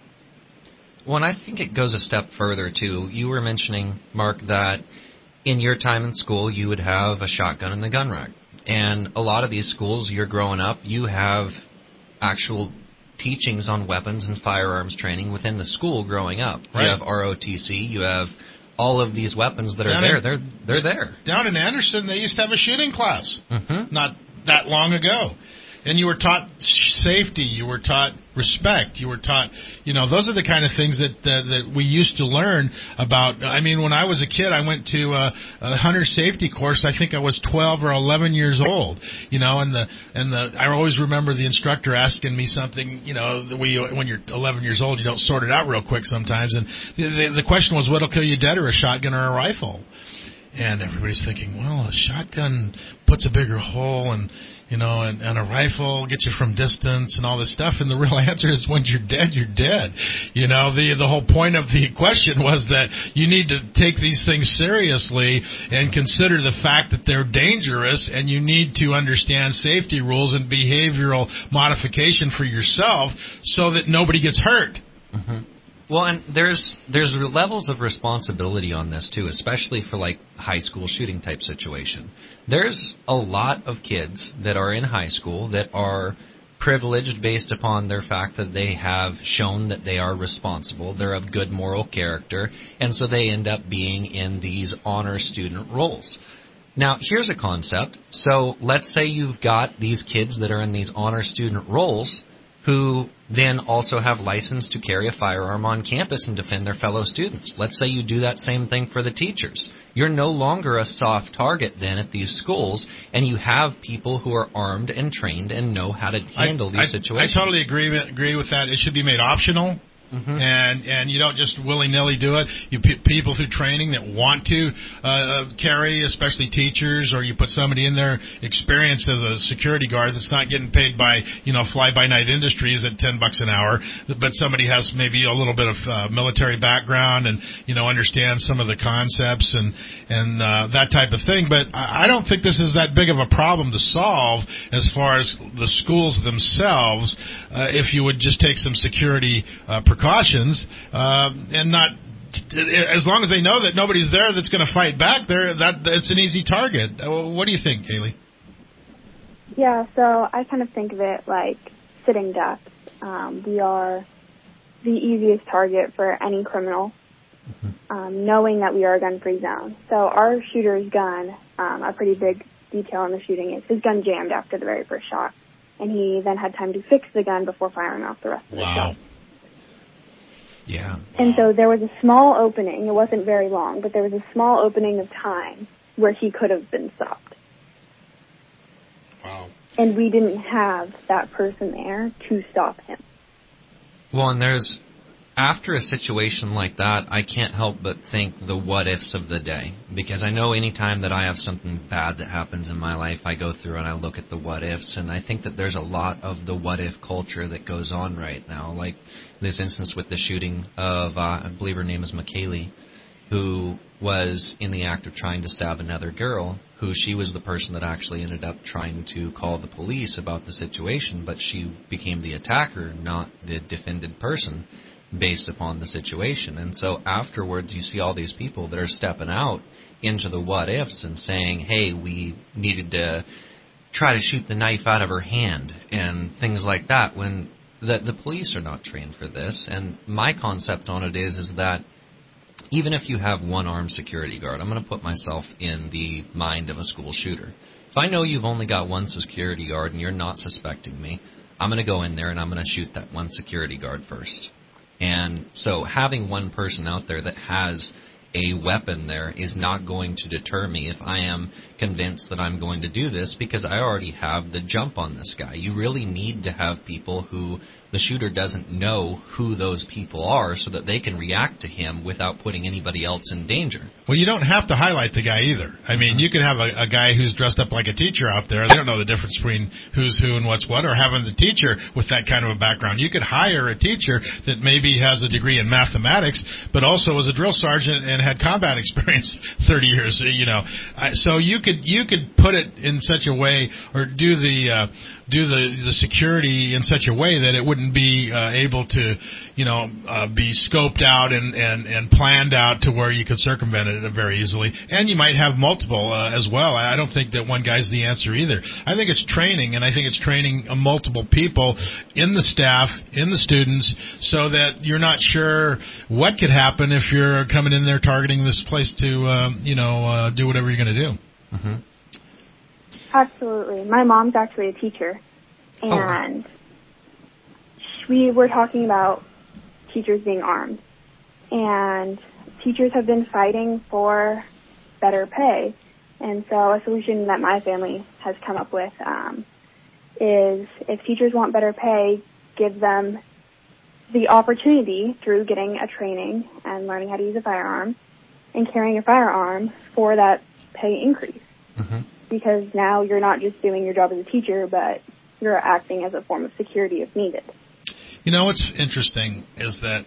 Well, and I think it goes a step further, too. You were mentioning, Mark, that in your time in school, you would have a shotgun in the gun rack. And a lot of these schools, you're growing up, you have actual teachings on weapons and firearms training within the school growing up. Right. You have R O T C, you have all of these weapons that are down there. In, they're they're there. Down in Anderson, they used to have a shooting class mm-hmm. not that long ago. And you were taught safety, you were taught respect, you were taught, you know, those are the kind of things that that, that we used to learn about. I mean, when I was a kid, I went to a, a hunter safety course. I think I was twelve or eleven years old, you know, and the and the I always remember the instructor asking me something, you know, we when you're eleven years old, you don't sort it out real quick sometimes, and the, the, the question was, what'll kill you dead, or a shotgun or a rifle? And everybody's thinking, well, a shotgun puts a bigger hole, and you know, and, and a rifle gets you from distance and all this stuff. And the real answer is, when you're dead, you're dead. You know, the the whole point of the question was that you need to take these things seriously and consider the fact that they're dangerous, and you need to understand safety rules and behavioral modification for yourself so that nobody gets hurt. Mm-hmm. Well, and there's there's levels of responsibility on this, too, especially for, like, high school shooting type situation. There's a lot of kids that are in high school that are privileged based upon their fact that they have shown that they are responsible, they're of good moral character, and so they end up being in these honor student roles. Now, here's a concept. So let's say you've got these kids that are in these honor student roles who then also have license to carry a firearm on campus and defend their fellow students. Let's say you do that same thing for the teachers. You're no longer a soft target then at these schools, and you have people who are armed and trained and know how to handle I, these I, situations. I totally agree, agree with that. It should be made optional. Mm-hmm. And and you don't just willy-nilly do it. You put people through training that want to uh, carry, especially teachers, or you put somebody in there experienced as a security guard that's not getting paid by, you know, fly-by-night industries at ten bucks an hour, but somebody has maybe a little bit of uh, military background and, you know, understands some of the concepts and and uh, that type of thing. But I don't think this is that big of a problem to solve as far as the schools themselves, uh, if you would just take some security uh, precautions, uh, and not, as long as they know that nobody's there that's going to fight back there, that it's an easy target. What do you think, Kaylee? Yeah, so I kind of think of it like sitting ducks. Um, we are the easiest target for any criminal mm-hmm. um, knowing that we are a gun-free zone. So our shooter's gun, um, a pretty big detail in the shooting is his gun jammed after the very first shot, and he then had time to fix the gun before firing off the rest of wow. the shot. Yeah. And so there was a small opening. It wasn't very long, but there was a small opening of time where he could have been stopped. Wow. And we didn't have that person there to stop him. Well, and there's, after a situation like that, I can't help but think the what-ifs of the day. Because I know any time that I have something bad that happens in my life, I go through and I look at the what-ifs. And I think that there's a lot of the what-if culture that goes on right now. Like this instance with the shooting of, uh, I believe her name is McKaylee, who was in the act of trying to stab another girl, who she was the person that actually ended up trying to call the police about the situation, but she became the attacker, not the defended person, based upon the situation. And so afterwards you see all these people that are stepping out into the what-ifs and saying, hey, we needed to try to shoot the knife out of her hand and things like that, when the, the police are not trained for this. And my concept on it is, is that even if you have one armed security guard, I'm going to put myself in the mind of a school shooter. If I know you've only got one security guard and you're not suspecting me, I'm going to go in there and I'm going to shoot that one security guard first. And so having one person out there that has a weapon there is not going to deter me if I am convinced that I'm going to do this, because I already have the jump on this guy. You really need to have people who the shooter doesn't know who those people are so that they can react to him without putting anybody else in danger. Well, you don't have to highlight the guy either. I mean, you could have a, a guy who's dressed up like a teacher out there. They don't know the difference between who's who and what's what, or having the teacher with that kind of a background. You could hire a teacher that maybe has a degree in mathematics, but also was a drill sergeant and had combat experience thirty years, you know. Uh, so you could you could put it in such a way, or do the uh, do the, the security in such a way that it wouldn't be uh, able to, you know, uh, be scoped out and, and, and planned out to where you could circumvent it very easily. And you might have multiple uh, as well. I don't think that one guy's the answer either. I think it's training, and I think it's training uh, multiple people in the staff, in the students, so that you're not sure what could happen if you're coming in there targeting this place to, uh, you know, uh, do whatever you're going to do. Mm-hmm. Absolutely. My mom's actually a teacher, and oh. we were talking about teachers being armed, and teachers have been fighting for better pay. And so a solution that my family has come up with um, is, if teachers want better pay, give them the opportunity through getting a training and learning how to use a firearm and carrying a firearm for that pay increase. Mm-hmm. Because now you're not just doing your job as a teacher, but you're acting as a form of security if needed. You know, what's interesting is that,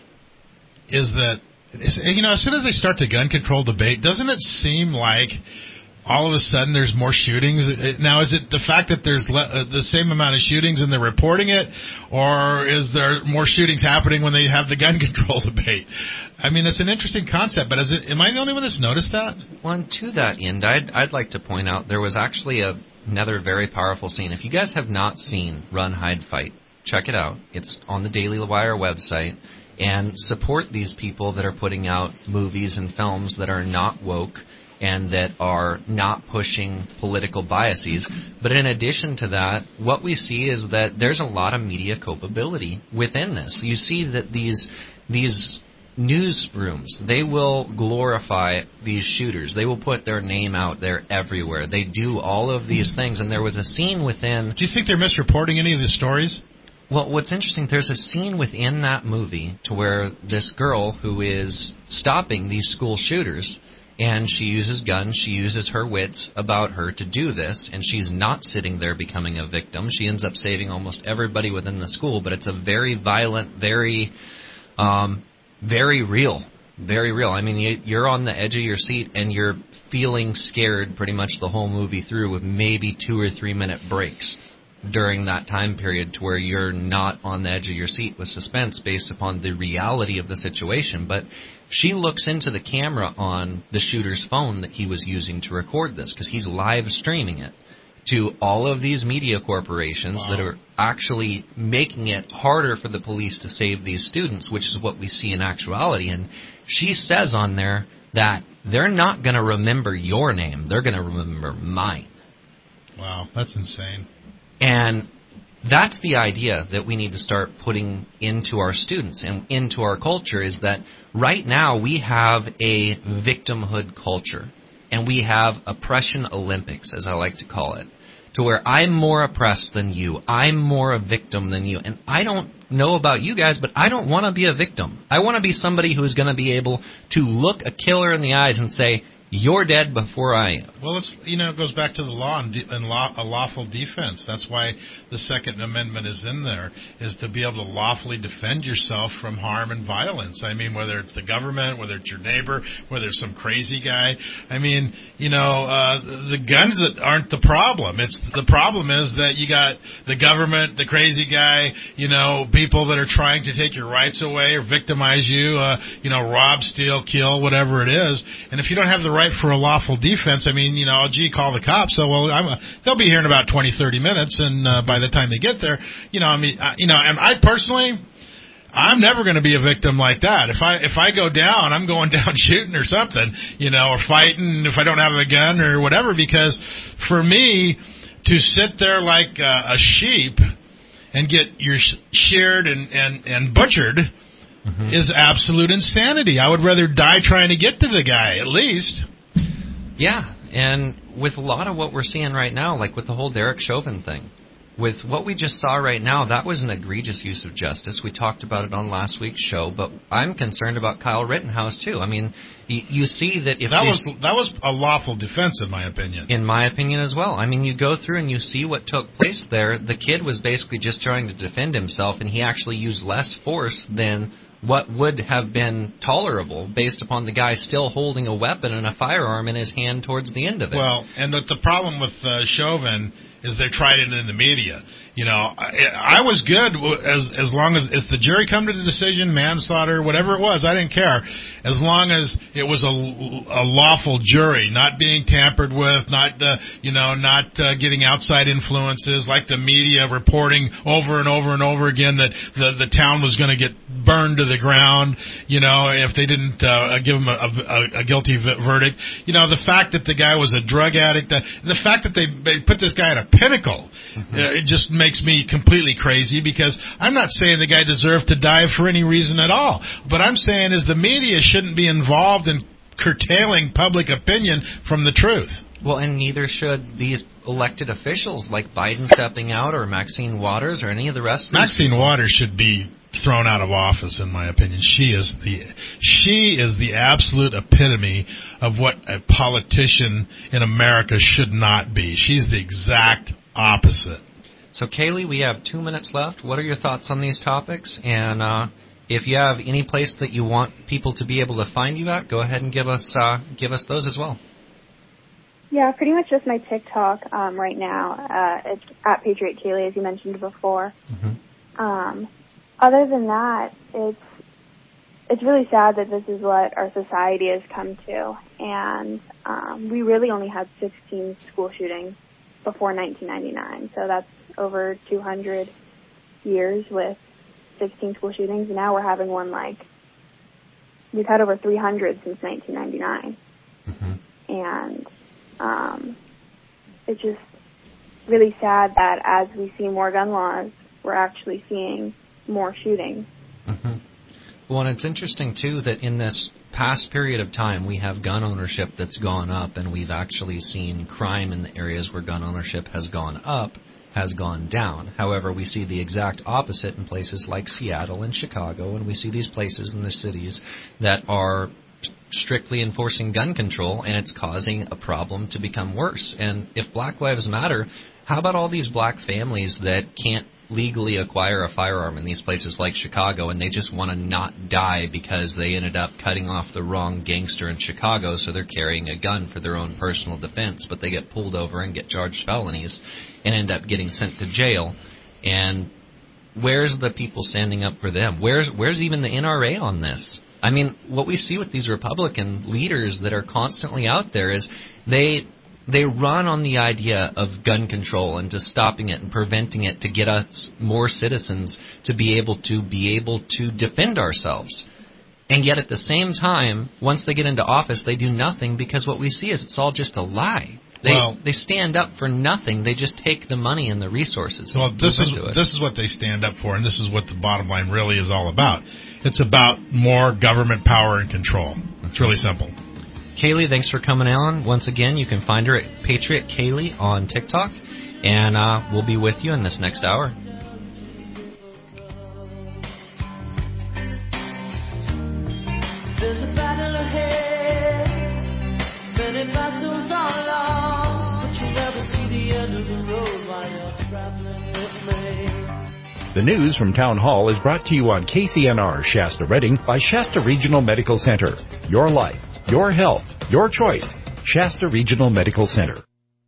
is that, is, you know, as soon as they start the gun control debate, doesn't it seem like all of a sudden there's more shootings? Now, is it the fact that there's le- uh, the same amount of shootings and they're reporting it, or is there more shootings happening when they have the gun control debate? I mean, it's an interesting concept, but is it, am I the only one that's noticed that? Well, and to that end, I'd, I'd like to point out there was actually a, another very powerful scene. If you guys have not seen Run, Hide, Fight, check it out. It's on the Daily Wire website. And support these people that are putting out movies and films that are not woke and that are not pushing political biases. But in addition to that, what we see is that there's a lot of media culpability within this. You see that these these newsrooms, they will glorify these shooters. They will put their name out there everywhere. They do all of these things. And there was a scene within... Do you think they're misreporting any of the stories? Well, what's interesting, there's a scene within that movie to where this girl who is stopping these school shooters, and she uses guns, she uses her wits about her to do this, and she's not sitting there becoming a victim. She ends up saving almost everybody within the school, but it's a very violent, very, um, very real, very real. I mean, you, you're on the edge of your seat, and you're feeling scared pretty much the whole movie through with maybe two or three minute breaks during that time period to where you're not on the edge of your seat with suspense based upon the reality of the situation. But she looks into the camera on the shooter's phone that he was using to record this, because he's live streaming it. to all of these media corporations Wow. that are actually making it harder for the police to save these students, which is what we see in actuality. And she says on there that they're not going to remember your name. They're going to remember mine. Wow, that's insane. And that's the idea that we need to start putting into our students and into our culture, is that right now we have a victimhood culture, and we have oppression Olympics, as I like to call it, to where I'm more oppressed than you, I'm more a victim than you. And I don't know about you guys, but I don't want to be a victim. I want to be somebody who's going to be able to look a killer in the eyes and say, you're dead before I am. Well, it's, you know, it goes back to the law and, de- and law, a lawful defense. That's why the Second Amendment is in there, is to be able to lawfully defend yourself from harm and violence. I mean, whether it's the government, whether it's your neighbor, whether it's some crazy guy. I mean, you know, uh, the guns that aren't the problem. It's the problem is that you got the government, the crazy guy, you know, people that are trying to take your rights away or victimize you, uh, you know, rob, steal, kill, whatever it is. And if you don't have the right for a lawful defense, I mean, you know, gee, call the cops. So, well, I'm a, they'll be here in about twenty, thirty minutes, and uh, by the time they get there, you know, I mean, uh, you know, and I personally, I'm never going to be a victim like that. If I if I go down, I'm going down shooting or something, you know, or fighting if I don't have a gun or whatever. Because for me, to sit there like uh, a sheep and get your sheared and and and butchered. Mm-hmm. Is absolute insanity. I would rather die trying to get to the guy, at least. Yeah, and with a lot of what we're seeing right now, like with the whole Derek Chauvin thing, with what we just saw right now, that was an egregious use of justice. We talked about it on last week's show, but I'm concerned about Kyle Rittenhouse, too. I mean, you, you see that if... That was that was a lawful defense, in my opinion. In my opinion as well. I mean, you go through and you see what took place there. The kid was basically just trying to defend himself, and he actually used less force than what would have been tolerable based upon the guy still holding a weapon and a firearm in his hand towards the end of it. Well, and the, the problem with uh, Chauvin is they tried it in the media. You know, I, I was good as as long as if the jury come to the decision, manslaughter, whatever it was, I didn't care, as long as it was a, a lawful jury, not being tampered with, not uh, you know, not uh, getting outside influences like the media reporting over and over and over again that the the town was going to get burned to the ground. You know, if they didn't uh, give him a, a, a guilty verdict. You know, the fact that the guy was a drug addict, the, the fact that they, they put this guy at a pinnacle, mm-hmm. uh, it just makes me completely crazy, because I'm not saying the guy deserved to die for any reason at all. But I'm saying is the media shouldn't be involved in curtailing public opinion from the truth. Well, and neither should these elected officials like Biden stepping out or Maxine Waters or any of the rest of Maxine people. Waters should be thrown out of office, in my opinion. She is the she is the absolute epitome of what a politician in America should not be. She's the exact opposite. So, Kaylee, we have two minutes left. What are your thoughts on these topics? And uh, if you have any place that you want people to be able to find you at, go ahead and give us uh, give us those as well. Yeah, pretty much just my TikTok um, right now. Uh, it's at Patriot Kaylee, as you mentioned before. Mm-hmm. Um, other than that, it's it's really sad that this is what our society has come to. And um, we really only had sixteen school shootings before nineteen ninety-nine. So that's over two hundred years with sixteen school shootings. And now we're having one like, we've had over three hundred since nineteen ninety-nine. Mm-hmm. And um, it's just really sad that as we see more gun laws, we're actually seeing more shootings. Mm-hmm. Well, and it's interesting, too, that in this past period of time, we have gun ownership that's gone up, and we've actually seen crime in the areas where gun ownership has gone up has gone down. However, we see the exact opposite in places like Seattle and Chicago, and we see these places in the cities that are strictly enforcing gun control, and it's causing a problem to become worse. And if Black Lives Matter, how about all these black families that can't legally acquire a firearm in these places like Chicago, and they just want to not die because they ended up cutting off the wrong gangster in Chicago, so they're carrying a gun for their own personal defense, but they get pulled over and get charged felonies and end up getting sent to jail. And where's the people standing up for them? Where's where's even the N R A on this? I mean, what we see with these Republican leaders that are constantly out there is they They run on the idea of gun control and just stopping it and preventing it to get us more citizens to be able to be able to defend ourselves. And yet at the same time, once they get into office, they do nothing because what we see is it's all just a lie. They well, they stand up for nothing. They just take the money and the resources. Well, this is it. this is what they stand up for, and this is what the bottom line really is all about. It's about more government power and control. It's really simple. Kaylee, thanks for coming on. Once again, you can find her at Patriot Kaylee on TikTok, and uh, we'll be with you in this next hour. There's a battle ahead, many battles are lost, but you'll never see the end of the road while you're traveling with me. The news from Town Hall is brought to you on K C N R Shasta Redding by Shasta Regional Medical Center. Your life, your health, your choice. Shasta Regional Medical Center.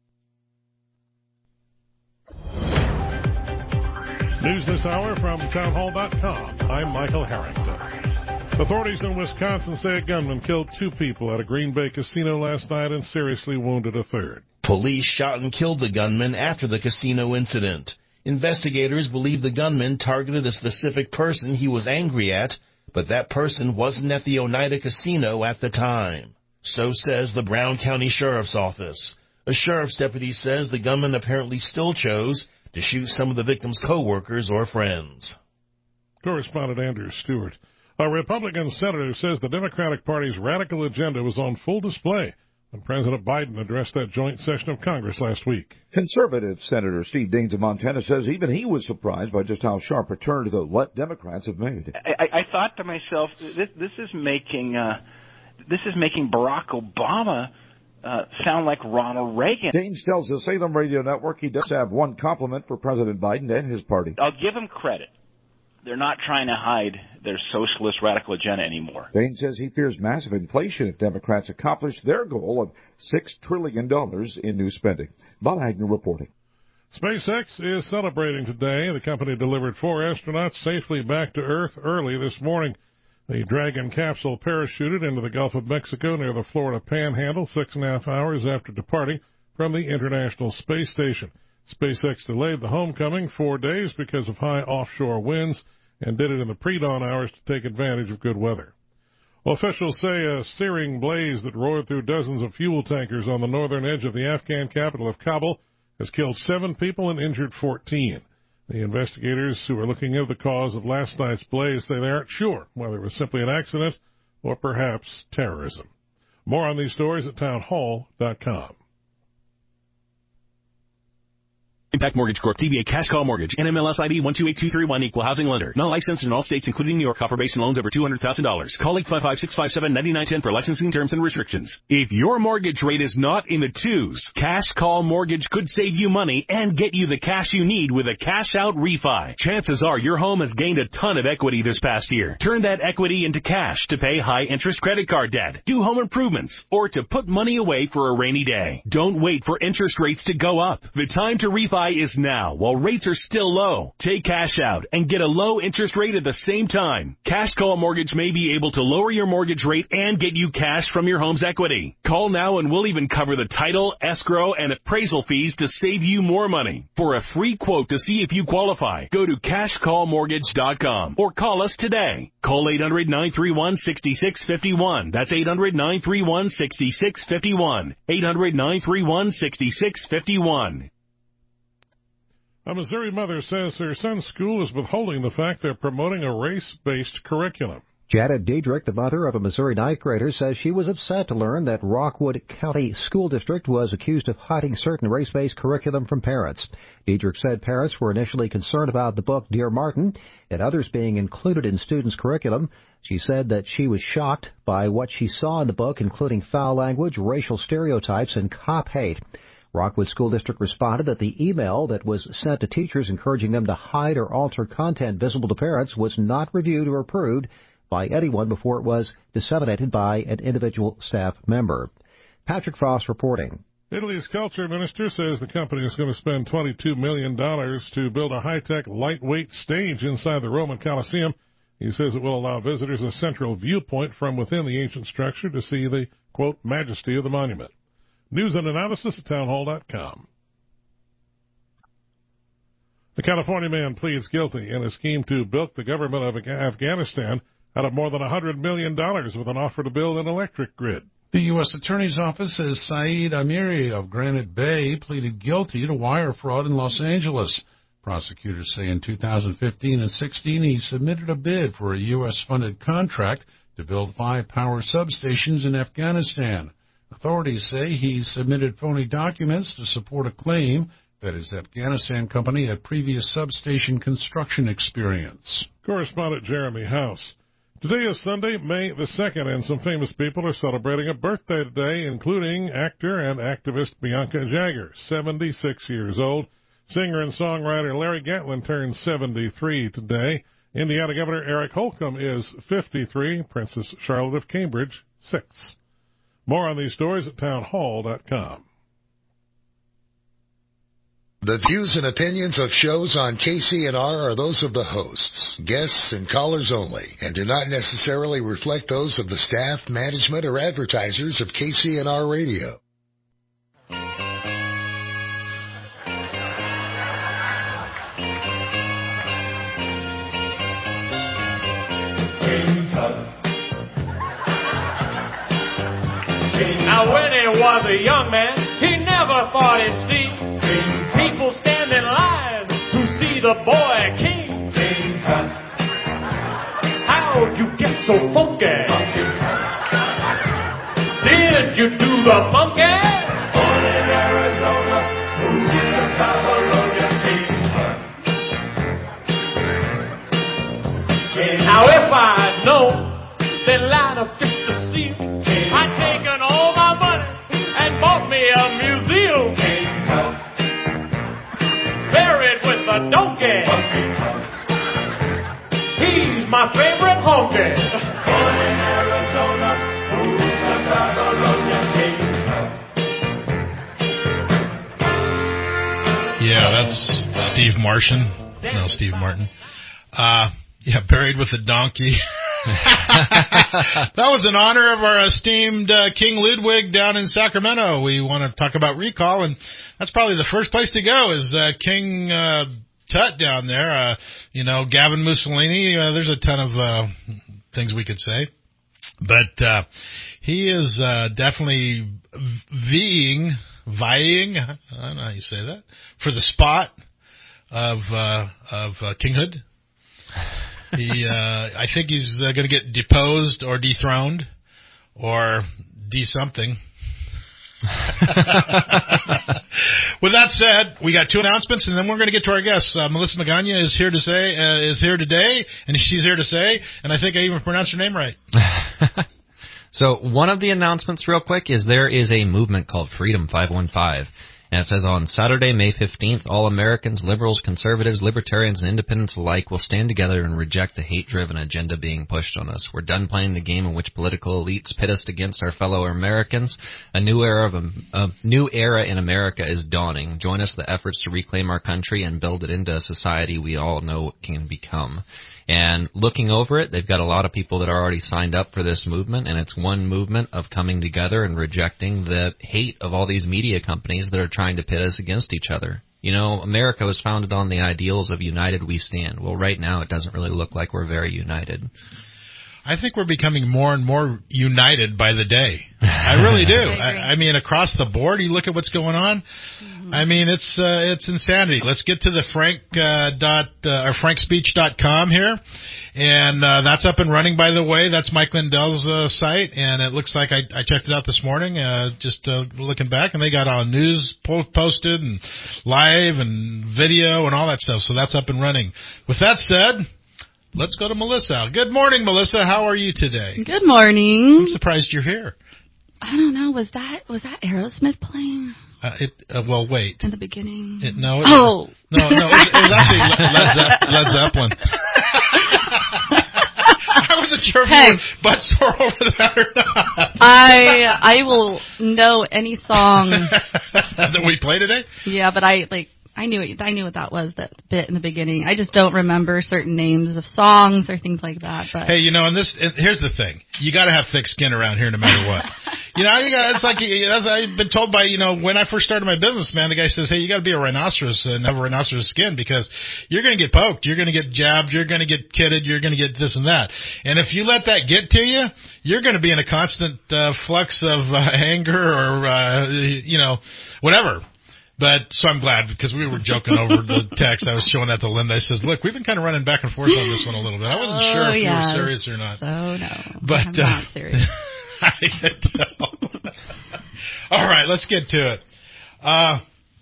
News this hour from town hall dot com. I'm Michael Harrington. Authorities in Wisconsin say a gunman killed two people at a Green Bay casino last night and seriously wounded a third. Police shot and killed the gunman after the casino incident. Investigators believe the gunman targeted a specific person he was angry at, but that person wasn't at the Oneida Casino at the time. So says the Brown County Sheriff's Office. A sheriff's deputy says the gunman apparently still chose to shoot some of the victim's co-workers or friends. Correspondent Andrew Stewart. A Republican senator says the Democratic Party's radical agenda was on full display when President Biden addressed that joint session of Congress last week. Conservative Senator Steve Daines of Montana says even he was surprised by just how sharp a turn to the left Democrats have made. I, I thought to myself, this, this is making uh, this is making Barack Obama uh, sound like Ronald Reagan. Daines tells the Salem Radio Network he does have one compliment for President Biden and his party. I'll give him credit. They're not trying to hide their socialist radical agenda anymore. Daines says he fears massive inflation if Democrats accomplish their goal of six trillion dollars in new spending. Bob Agnew reporting. SpaceX is celebrating today. The company delivered four astronauts safely back to Earth early this morning. The Dragon capsule parachuted into the Gulf of Mexico near the Florida Panhandle six and a half hours after departing from the International Space Station. SpaceX delayed the homecoming four days because of high offshore winds and did it in the pre-dawn hours to take advantage of good weather. Well, officials say a searing blaze that roared through dozens of fuel tankers on the northern edge of the Afghan capital of Kabul has killed seven people and injured fourteen. The investigators who are looking into the cause of last night's blaze say they aren't sure whether it was simply an accident or perhaps terrorism. More on these stories at town hall dot com. Impact Mortgage Corp. D B A Cash Call Mortgage. N M L S I D one two eight two three one. Equal housing lender. Not licensed in all states, including New York. Offer based on loans over two hundred thousand dollars. Call eight five five, six five seven, nine nine one zero for licensing terms and restrictions. If your mortgage rate is not in the twos, Cash Call Mortgage could save you money and get you the cash you need with a cash-out refi. Chances are your home has gained a ton of equity this past year. Turn that equity into cash to pay high-interest credit card debt, do home improvements, or to put money away for a rainy day. Don't wait for interest rates to go up. The time to refi is now. While rates are still low, take cash out and get a low interest rate at the same time. Cash Call Mortgage may be able to lower your mortgage rate and get you cash from your home's equity. Call now and we'll even cover the title, escrow, and appraisal fees to save you more money. For a free quote to see if you qualify, go to cash call mortgage dot com or call us today. Call eight hundred, nine three one, six six five one. That's eight hundred, nine three one, six six five one. eight hundred, nine three one, six six five one. A Missouri mother says her son's school is withholding the fact they're promoting a race-based curriculum. Janet Diedrich, the mother of a Missouri ninth grader, says she was upset to learn that Rockwood County School District was accused of hiding certain race-based curriculum from parents. Diedrich said parents were initially concerned about the book Dear Martin and others being included in students' curriculum. She said that she was shocked by what she saw in the book, including foul language, racial stereotypes, and cop hate. Rockwood School District responded that the email that was sent to teachers encouraging them to hide or alter content visible to parents was not reviewed or approved by anyone before it was disseminated by an individual staff member. Patrick Frost reporting. Italy's culture minister says the company is going to spend twenty-two million dollars to build a high-tech, lightweight stage inside the Roman Colosseum. He says it will allow visitors a central viewpoint from within the ancient structure to see the, quote, majesty of the monument. News and analysis at townhall dot com. A California man pleads guilty in a scheme to bilk the government of Afghanistan out of more than one hundred million dollars with an offer to build an electric grid. The U S Attorney's Office says Saeed Amiri of Granite Bay pleaded guilty to wire fraud in Los Angeles. Prosecutors say in two thousand fifteen and sixteen he submitted a bid for a U S-funded contract to build five power substations in Afghanistan. Authorities say he submitted phony documents to support a claim that his Afghanistan company had previous substation construction experience. Correspondent Jeremy House. Today is Sunday, May the second, and some famous people are celebrating a birthday today, including actor and activist Bianca Jagger, seventy-six years old. Singer and songwriter Larry Gatlin turns seventy-three today. Indiana Governor Eric Holcomb is fifty-three. Princess Charlotte of Cambridge, six. More on these stories at townhall dot com. The views and opinions of shows on K C N R are those of the hosts, guests, and callers only, and do not necessarily reflect those of the staff, management, or advertisers of K C N R Radio. Now when he was a young man, he never thought he'd see people stand in line to see the boy king. King Tut. How'd you get so funky? Funky Did you do the monkey? Born in Arizona, moved to California, King Tut. Now if I'd known that line of fish to see, I'd taken all my money and bought me a museum. King Tut. Buried with a donkey. He's my favorite honky. Born in Arizona, moved to California, King Tut. Yeah, that's Steve Martin. No, Steve Martin. Uh, yeah, buried with a donkey. That was in honor of our esteemed uh, King Ludwig down in Sacramento. We want to talk about recall, and that's probably the first place to go is uh, King uh, Tut down there. Uh, you know, Gavin Mussolini. Uh, there's a ton of uh, things we could say. But uh, he is uh, definitely vying, vying, I don't know how you say that, for the spot of, uh, of uh, kinghood. He, uh, I think he's uh, going to get deposed or dethroned or de-something. With that said, we got two announcements, and then we're going to get to our guests. Uh, Melissa Magana is here to say uh, is here today, and she's here to say, and I think I even pronounced her name right. So one of the announcements, real quick, is there is a movement called Freedom five one five. And it says on Saturday, May fifteenth, all Americans, liberals, conservatives, libertarians, and independents alike will stand together and reject the hate-driven agenda being pushed on us. We're done playing the game in which political elites pit us against our fellow Americans. A new era of a new era in America is dawning. Join us in the efforts to reclaim our country and build it into a society we all know it can become. And looking over it, they've got a lot of people that are already signed up for this movement, and it's one movement of coming together and rejecting the hate of all these media companies that are trying to pit us against each other. You know, America was founded on the ideals of united we stand. Well, right now it doesn't really look like we're very united. I think we're becoming more and more united by the day. I really do. I, I mean, across the board, you look at what's going on. Mm-hmm. I mean, it's uh, it's insanity. Let's get to the Frank uh, dot uh, or frank speech dot com here, and uh, that's up and running. By the way, that's Mike Lindell's uh, site, and it looks like I, I checked it out this morning. Uh, just uh, looking back, and they got all news po- posted and live and video and all that stuff. So that's up and running. With that said, let's go to Melissa. Good morning, Melissa. How are you today? Good morning. I'm surprised you're here. I don't know. Was that was that Aerosmith playing? Uh, it, uh, well, wait. In the beginning. It, no. It, oh. No, no. It was, it was actually Led, Ze- Led Zeppelin. I wasn't sure if hey. you were butt sore over that or not. I I will know any song that we play today. Yeah, but I like. I knew it, I knew what that was, that bit in the beginning. I just don't remember certain names of songs or things like that. But hey, you know, and this and here's the thing: you got to have thick skin around here, no matter what. You know, you got, it's like, as I've been told by, you know, when I first started my business, man, the guy says, hey, you got to be a rhinoceros and have a rhinoceros skin because you're going to get poked, you're going to get jabbed, you're going to get kidded, you're going to get this and that. And if you let that get to you, you're going to be in a constant uh, flux of uh, anger or, uh, you know, whatever. But, so I'm glad, because we were joking over the text. I was showing that to Linda. I says, look, we've been kind of running back and forth on this one a little bit. I wasn't oh, sure if yes. you were serious or not. So, no. But, I'm uh, not serious. I can tell. All right, let's get to it. Uh,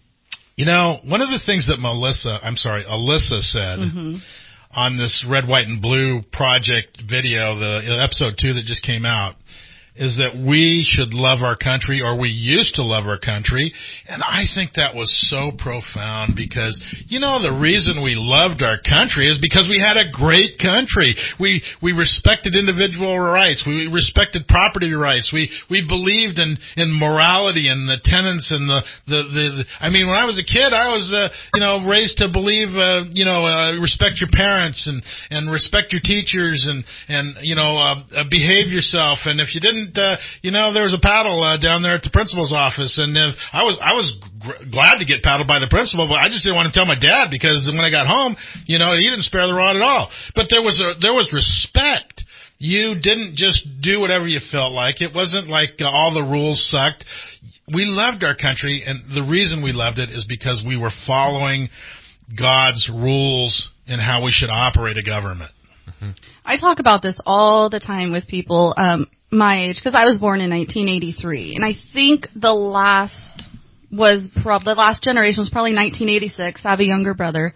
you know, one of the things that Melissa, I'm sorry, Alyssa said mm-hmm. on this Red, White, and Blue project video, the episode two that just came out, is that we should love our country, or we used to love our country. And I think that was so profound because, you know, the reason we loved our country is because we had a great country. We, we respected individual rights. We respected property rights. We, we believed in, in morality and the tenets and the, the, the, the I mean, when I was a kid, I was, uh, you know, raised to believe, uh, you know, uh, respect your parents and, and respect your teachers and, and, you know, uh, uh behave yourself. And if you didn't, Uh, you know, there was a paddle uh, down there at the principal's office, and uh, I was I was gr- glad to get paddled by the principal, but I just didn't want to tell my dad because when I got home, you know, he didn't spare the rod at all. But there was a, there was respect. You didn't just do whatever you felt like. It wasn't like uh, all the rules sucked. We loved our country, and the reason we loved it is because we were following God's rules and how we should operate a government. Mm-hmm. I talk about this all the time with people um, my age because I was born in nineteen eighty-three, and I think the last was prob- the last generation was probably nineteen eighty-six. I have a younger brother,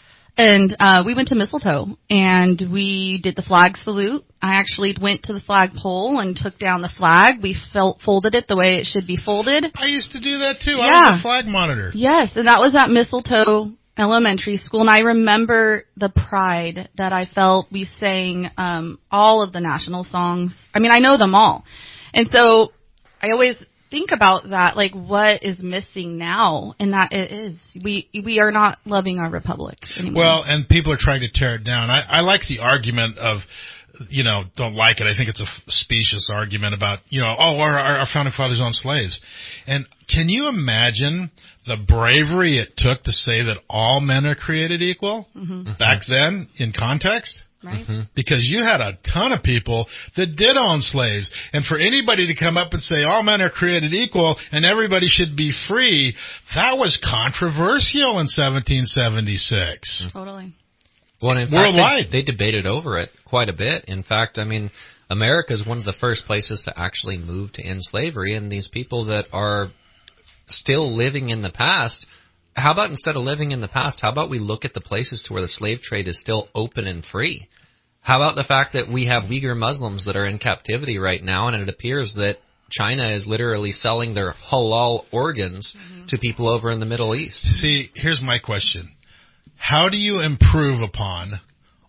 and uh, we went to Mistletoe and we did the flag salute. I actually went to the flagpole and took down the flag. We felt folded it the way it should be folded. I used to do that too. Yeah. I was a flag monitor. Yes, and that was at Mistletoe Elementary School, and I remember the pride that I felt. We sang um, all of the national songs. I mean, I know them all. And so I always think about that, like what is missing now, and that it is. We we are not loving our republic anymore. Well, and people are trying to tear it down. I, I like the argument of, you know, don't like it. I think it's a specious argument about, you know, oh, our, our founding fathers owned slaves. And can you imagine the bravery it took to say that all men are created equal mm-hmm. back then in context? Right. Mm-hmm. Because you had a ton of people that did own slaves. And for anybody to come up and say all men are created equal and everybody should be free, that was controversial in seventeen seventy-six. Totally. Well, in fact, worldwide. They, they debated over it quite a bit. In fact, I mean, America is one of the first places to actually move to end slavery, and these people that are still living in the past, how about instead of living in the past, how about we look at the places to where the slave trade is still open and free? How about the fact that we have Uyghur Muslims that are in captivity right now, and it appears that China is literally selling their halal organs mm-hmm. to people over in the Middle East? See, here's my question. How do you improve upon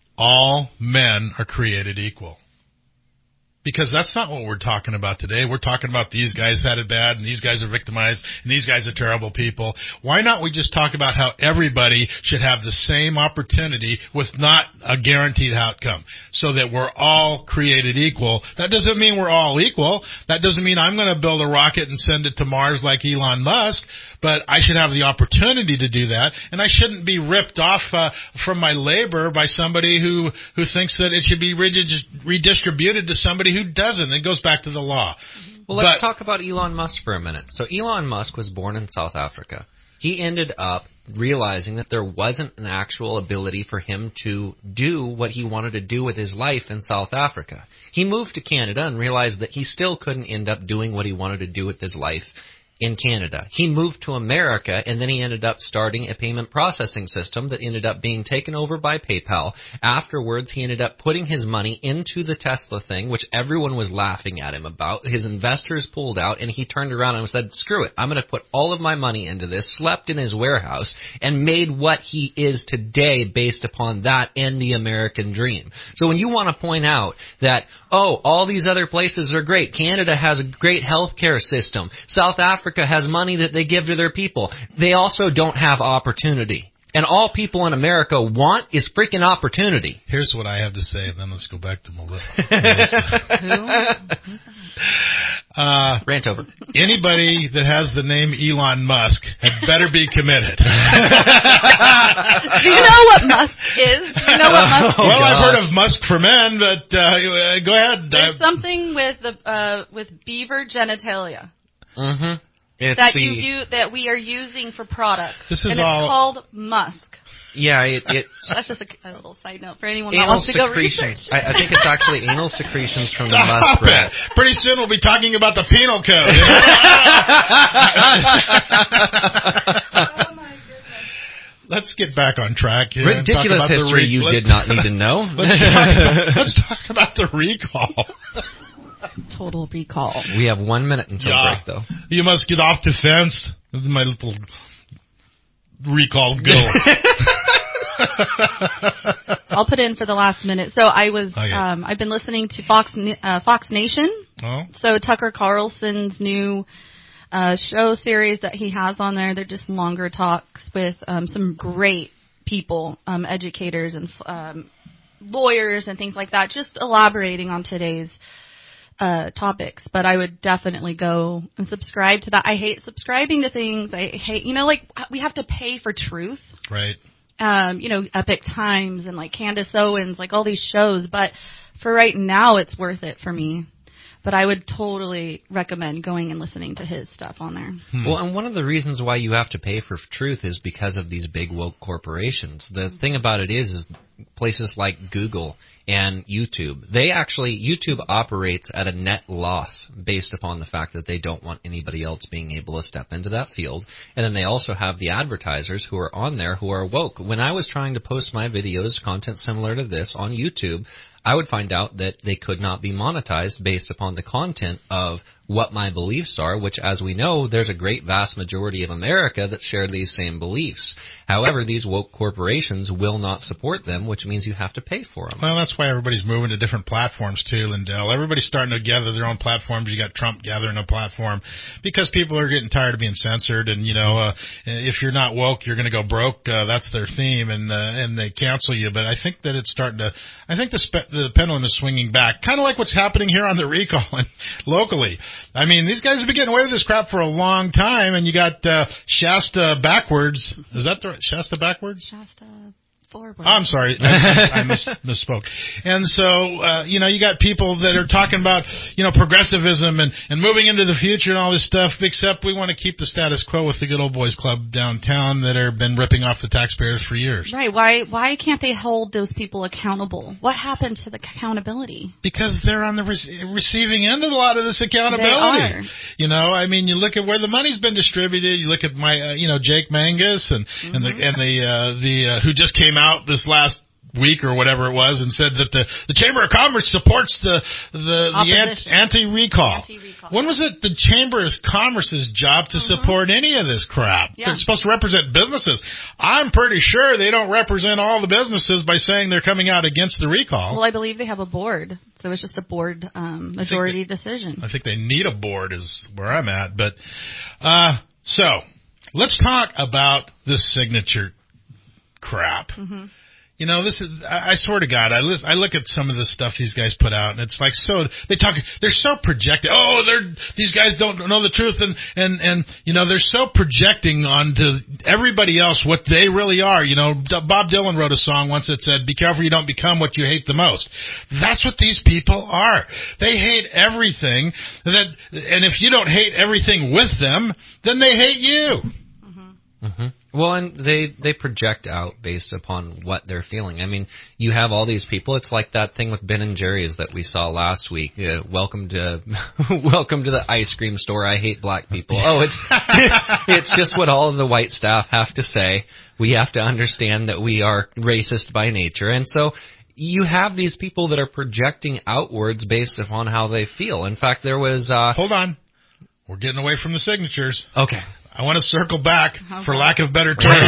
all men are created equal? Because that's not what we're talking about today. We're talking about these guys had it bad, and these guys are victimized, and these guys are terrible people. Why not we just talk about how everybody should have the same opportunity with not a guaranteed outcome, so that we're all created equal? That doesn't mean we're all equal. That doesn't mean I'm going to build a rocket and send it to Mars like Elon Musk, but I should have the opportunity to do that, and I shouldn't be ripped off uh, from my labor by somebody who, who thinks that it should be redistributed to somebody who doesn't. It goes back to the law. Well, let's but, talk about Elon Musk for a minute. So Elon Musk was born in South Africa. He ended up realizing that there wasn't an actual ability for him to do what he wanted to do with his life in South Africa. He moved to Canada and realized that he still couldn't end up doing what he wanted to do with his life in Canada. He moved to America, and then he ended up starting a payment processing system that ended up being taken over by PayPal. Afterwards, he ended up putting his money into the Tesla thing, which everyone was laughing at him about. His investors pulled out, and he turned around and said, screw it, I'm going to put all of my money into this, slept in his warehouse, and made what he is today based upon that and the American dream. So when you want to point out that, oh, all these other places are great, Canada has a great healthcare system, South Africa has money that they give to their people, they also don't have opportunity. And all people in America want is freaking opportunity. Here's what I have to say, and then let's go back to Melissa. Uh, Rant over. Anybody that has the name Elon Musk had better be committed. Do you know what Musk is? Do you know what Musk is? Well, I've heard of Musk for men, but uh, go ahead. There's something with the uh, with beaver genitalia Mm-hmm. It's that the, you do, that we are using for products. This is and all- it's called Musk. Yeah, it, it That's just a, a little side note for anyone that anal wants to go secretions. research. I, I think it's actually anal secretions from the Stop muskrat. it. Pretty soon we'll be talking about the penal code. Let's get back on track here. and talk Ridiculous about the history re- you let's- did not need to know. let's, talk about, let's talk about the recall. Total recall. We have one minute until Yeah. break, though. You must get off the fence. My little recall go. I'll put in for the last minute. So I was, Okay. um, I've been listening to Fox uh, Fox Nation. Oh. So Tucker Carlson's new uh, show series that he has on there, they're just longer talks with um, some great people, um, educators and um, lawyers and things like that, just elaborating on today's uh, topics. But I would definitely go and subscribe to that. I hate subscribing to things. I hate, you know, like we have to pay for truth. Right. Um, you know, Epic Times and like Candace Owens, like all these shows. But for right now, it's worth it for me. But I would totally recommend going and listening to his stuff on there. Hmm. Well, and one of the reasons why you have to pay for truth is because of these big woke corporations. The mm-hmm. thing about it is, is places like Google and YouTube, they actually, YouTube operates at a net loss based upon the fact that they don't want anybody else being able to step into that field. And then they also have the advertisers who are on there who are woke. When I was trying to post my videos, content similar to this on YouTube, I would find out that they could not be monetized based upon the content of what my beliefs are, which, as we know, there's a great vast majority of America that share these same beliefs. However, these woke corporations will not support them, which means you have to pay for them. Well, that's why everybody's moving to different platforms, too, Lindell. Everybody's starting to gather their own platforms. You got Trump gathering a platform because people are getting tired of being censored. And, you know, uh, if you're not woke, you're going to go broke. Uh, that's their theme, and uh, and they cancel you. But I think that it's starting to – I think the, spe- the pendulum is swinging back, kind of like what's happening here on the recall and locally. I mean, these guys have been getting away with this crap for a long time, and you got uh, Shasta backwards. Is that the right? Shasta backwards? Shasta forward. Oh, I'm sorry. I, I mis- misspoke. And so, uh, you know, you got people that are talking about, you know, progressivism and, and moving into the future and all this stuff, except we want to keep the status quo with the good old boys club downtown that have been ripping off the taxpayers for years. Right. Why Why can't they hold those people accountable? What happened to the accountability? Because they're on the re- receiving end of a lot of this accountability. They are. You know, I mean, you look at where the money's been distributed. You look at my, uh, you know, Jake Mangus and, mm-hmm. and the, and the, uh, the, uh, who just came out this last week or whatever it was and said that the, the Chamber of Commerce supports the, the, the anti-recall. anti-recall. When was it the Chamber of Commerce's job to mm-hmm. support any of this crap? Yeah. They're supposed to represent businesses. I'm pretty sure they don't represent all the businesses by saying they're coming out against the recall. Well, I believe they have a board. So it's just a board um, majority I they, decision. I think they need a board is where I'm at. But uh, so let's talk about this signature crap. Mm-hmm. You know, this is, I, I swear to God, I, listen, I look at some of the stuff these guys put out, and it's like so, they talk, they're so projected. Oh, they're, these guys don't know the truth, and, and, and, you know, they're so projecting onto everybody else what they really are. You know, Bob Dylan wrote a song once that said, be careful you don't become what you hate the most. That's what these people are. They hate everything, that, and if you don't hate everything with them, then they hate you. Mm-hmm. Mm-hmm. Well, and they, they project out based upon what they're feeling. I mean, you have all these people. It's like that thing with Ben and Jerry's that we saw last week. Uh, welcome to welcome to the ice cream store. I hate black people. Oh, it's it's just what all of the white staff have to say. We have to understand that we are racist by nature, and so you have these people that are projecting outwards based upon how they feel. In fact, there was uh, hold on, we're getting away from the signatures. Okay. I want to circle back, okay. for lack of better term,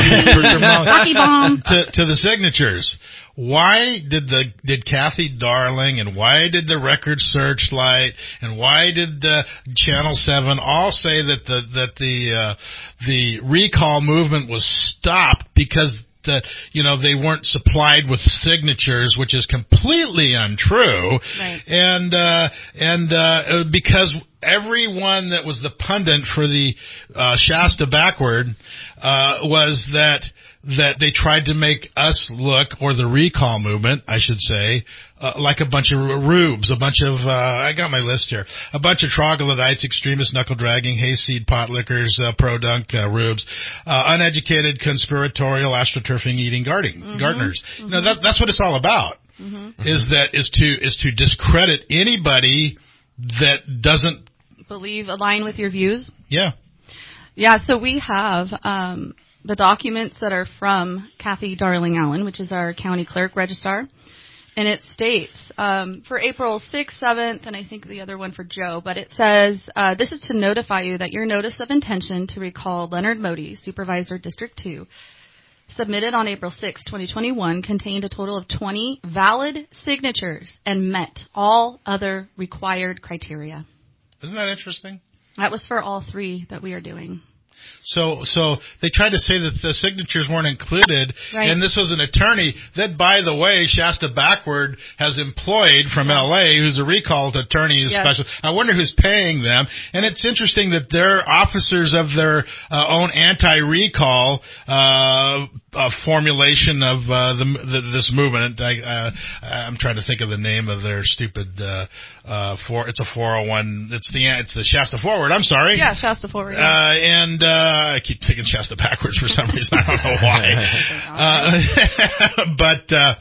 to, to the signatures. Why did the did Kathy Darling and why did the Record Searchlight and why did uh, Channel Seven all say that the that the uh, the recall movement was stopped because that you know they weren't supplied with signatures, which is completely untrue, right. and uh, and uh, because everyone that was the pundit for the uh, Shasta Backward uh, was that that they tried to make us look, or the recall movement, I should say, uh, like a bunch of rubes, a bunch of, uh, I got my list here, a bunch of troglodytes, extremist, knuckle-dragging, hayseed, potlickers, uh, pro-dunk, uh, rubes, uh, uneducated, conspiratorial, astroturfing-eating garden, Mm-hmm. gardeners. Mm-hmm. You know, that, that's what it's all about, Mm-hmm. is that, is to, is to discredit anybody that doesn't Believe, align with your views? Yeah. Yeah, so we have um, the documents that are from Kathy Darling Allen, which is our county clerk registrar, and it states um, for April sixth, seventh, and I think the other one for Joe, but it says, uh, this is to notify you that your notice of intention to recall Leonard Modi, Supervisor District two, submitted on April sixth, twenty twenty-one, contained a total of twenty valid signatures and met all other required criteria. Isn't that interesting? That was for all three that we are doing. So, so they tried to say that the signatures weren't included, Right. and this was an attorney that, by the way, Shasta Backward has employed from L A, who's a recalled attorney, who's Yes. special. I wonder who's paying them. And it's interesting that they're officers of their uh, own anti-recall uh, uh, formulation of uh, the, the this movement. I, uh, I'm trying to think of the name of their stupid. Uh, uh, for it's a four oh one. It's the it's the Shasta Forward. I'm sorry. Yeah, Shasta Forward. Yeah. Uh, and uh, I keep thinking Shasta Backwards for some reason. I don't know why. uh, but uh,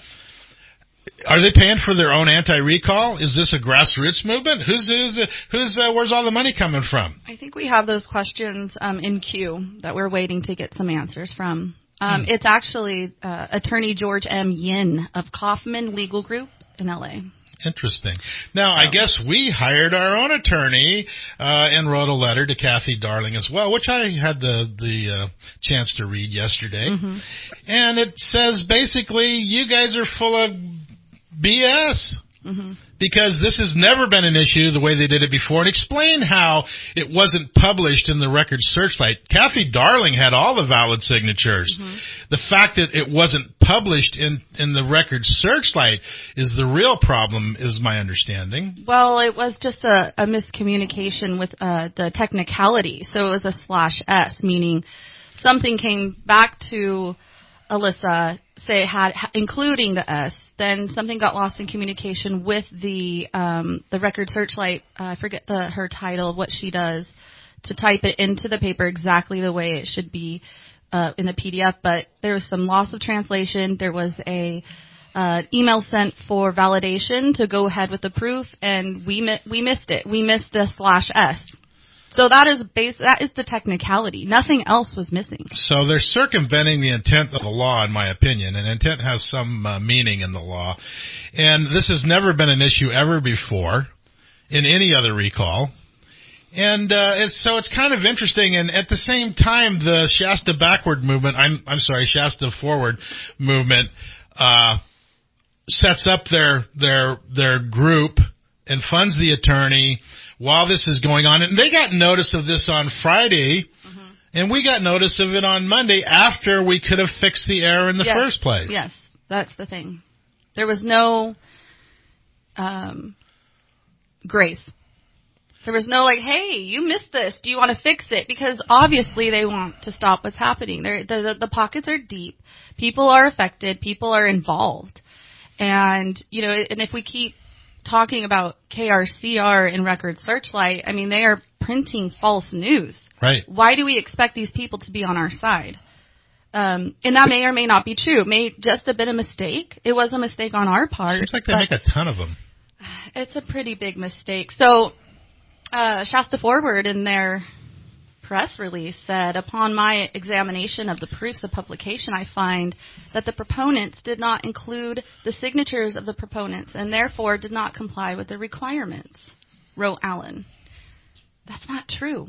are they paying for their own anti-recall? Is this a grassroots movement? Who's who's who's uh, where's all the money coming from? I think we have those questions um, in queue that we're waiting to get some answers from. Um, Hmm. It's actually uh, Attorney George M. Yin of Kaufman Legal Group in L A. Interesting. Now, I guess we hired our own attorney uh, and wrote a letter to Kathy Darling as well, which I had the the uh, chance to read yesterday. Mm-hmm. And it says basically, you guys are full of B S. Mm-hmm. Because this has never been an issue the way they did it before. And explain how it wasn't published in the Record Searchlight. Kathy Darling had all the valid signatures. Mm-hmm. The fact that it wasn't published in, in the Record Searchlight is the real problem, is my understanding. Well, it was just a, a miscommunication with uh, the technicality. So it was a slash S, meaning something came back to Alyssa, say had including the S. Then something got lost in communication with the um, the Record Searchlight. Uh, I forget the her title, what she does, to type it into the paper exactly the way it should be uh, in the P D F. But there was some loss of translation. There was a uh, email sent for validation to go ahead with the proof, and we mi- we missed it. We missed the slash S. So that is base. That is the technicality. Nothing else was missing. So they're circumventing the intent of the law, in my opinion, and intent has some uh, meaning in the law. And this has never been an issue ever before in any other recall. And uh, it's, so it's kind of interesting. And at the same time, the Shasta Backward movement, I'm I'm sorry, Shasta Forward movement, uh, sets up their their their group and funds the attorney while this is going on. And they got notice of this on Friday, mm-hmm. and we got notice of it on Monday after we could have fixed the error in the yes. first place. Yes, that's the thing. There was no um, grace. There was no like, hey, you missed this. Do you want to fix it? Because obviously they want to stop what's happening. They're, the, the, the pockets are deep. People are affected. People are involved. And, you know, and if we keep talking about K R C R and Record Searchlight, I mean, they are printing false news. Right. Why do we expect these people to be on our side? Um, and that may or may not be true. It may just have been a mistake. It was a mistake on our part. Seems like they make a ton of them. It's a pretty big mistake. So, uh, Shasta Forward in their press release said, upon my examination of the proofs of publication, I find that the proponents did not include the signatures of the proponents and therefore did not comply with the requirements, wrote Allen. That's not true.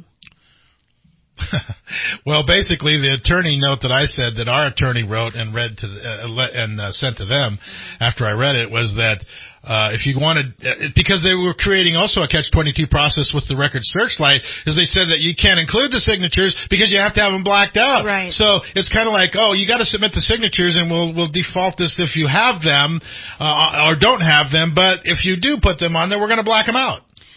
Well, basically, the attorney note that I said that our attorney wrote and read to the, uh, and uh, sent to them after I read it was that uh, if you wanted, uh, because they were creating also a catch twenty-two process with the Record Searchlight, is they said that you can't include the signatures because you have to have them blacked out. Right. So it's kind of like, oh, you got to submit the signatures, and we'll we'll default this if you have them uh, or don't have them. But if you do put them on there, we're going to black them out.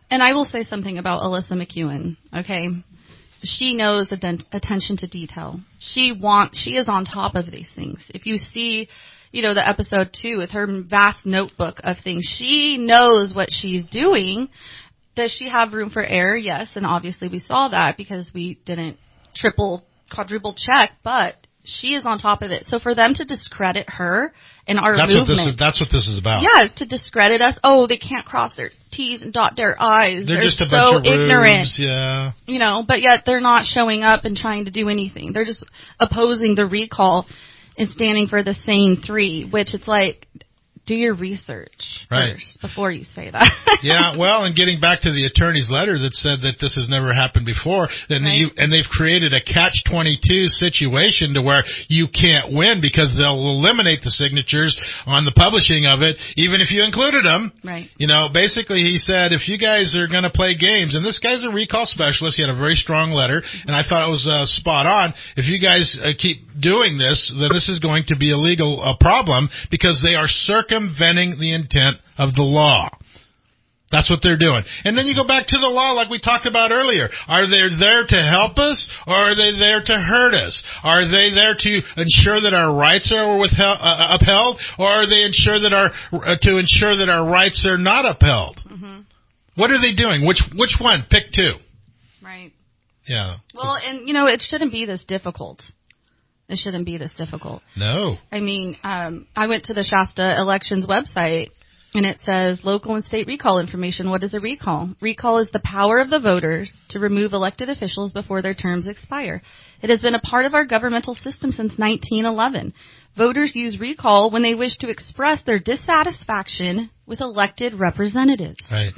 and I will say something about Alyssa McEwen, okay? She knows atten- attention to detail. She wants, she is on top of these things. If you see, you know, the episode two with her vast notebook of things, she knows what she's doing. Does she have room for error? Yes, and obviously we saw that because we didn't triple, quadruple check, but she is on top of it. So for them to discredit her and our that's movement. What this is, that's what this is about. Yeah, to discredit us. Oh, they can't cross their T's and dot their I's. They're, they're just a so bunch of ignorant. rubes, yeah. You know, but yet they're not showing up and trying to do anything. They're just opposing the recall and standing for the same three, which it's like, do your research right. first before you say that. Yeah, well, and getting back to the attorney's letter that said that this has never happened before, then right. you, and they've created a catch twenty-two situation to where you can't win because they'll eliminate the signatures on the publishing of it, even if you included them. Right. You know, basically he said, if you guys are going to play games, and this guy's a recall specialist, he had a very strong letter, mm-hmm. and I thought it was uh, spot on. If you guys uh, keep doing this, then this is going to be a legal uh, problem because they are circumventing the intent of the law. That's what they're doing. And then you go back to the law like we talked about earlier. Are they there to help us or are they there to hurt us? Are they there to ensure that our rights are withheld, uh, upheld or are they ensure that our, uh, to ensure that our rights are not upheld? Mm-hmm. What are they doing? Which, which one? Pick two. Right. Yeah. Well, and you know, it shouldn't be this difficult. It shouldn't be this difficult. No. I mean, um, I went to the Shasta Elections website, and it says local and state recall information. What is a recall? Recall is the power of the voters to remove elected officials before their terms expire. It has been a part of our governmental system since nineteen eleven. Voters use recall when they wish to express their dissatisfaction with elected representatives. Right.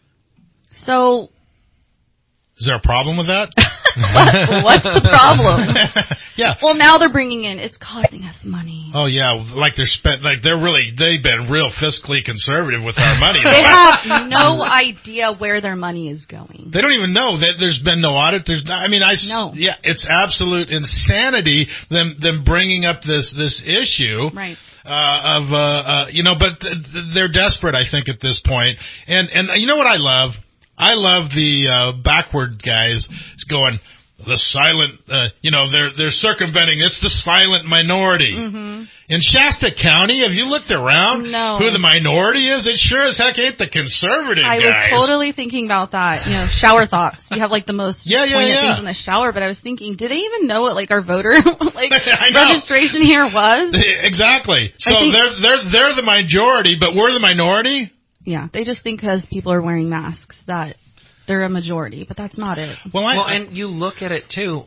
So... Is there a problem with that? What's the problem? Yeah. Well, now they're bringing in, it's costing us money. Oh, yeah. Like they're spent, like they're really, they've been real fiscally conservative with our money. They have no idea where their money is going. They don't even know that there's been no audit. There's, I mean, I, no. yeah, it's absolute insanity them, them bringing up this, this issue. Right. Uh, of, uh, uh, you know, but th- th- they're desperate, I think, at this point. And, and you know what I love? I love the, uh, backward guys going, the silent, uh, you know, they're, they're circumventing, it's the silent minority. Mm-hmm. In Shasta County, have you looked around no. who the minority is? It sure as heck ain't the conservative I guys. I was totally thinking about that, you know, shower thoughts. You have like the most yeah, yeah, poignant yeah. things in the shower, but I was thinking, do they even know what like our voter like registration here was? Exactly. So think, they're, they're, they're the majority, but we're the minority? Yeah, they just think because people are wearing masks that they're a majority, but that's not it. Well, I, well and you look at it, too.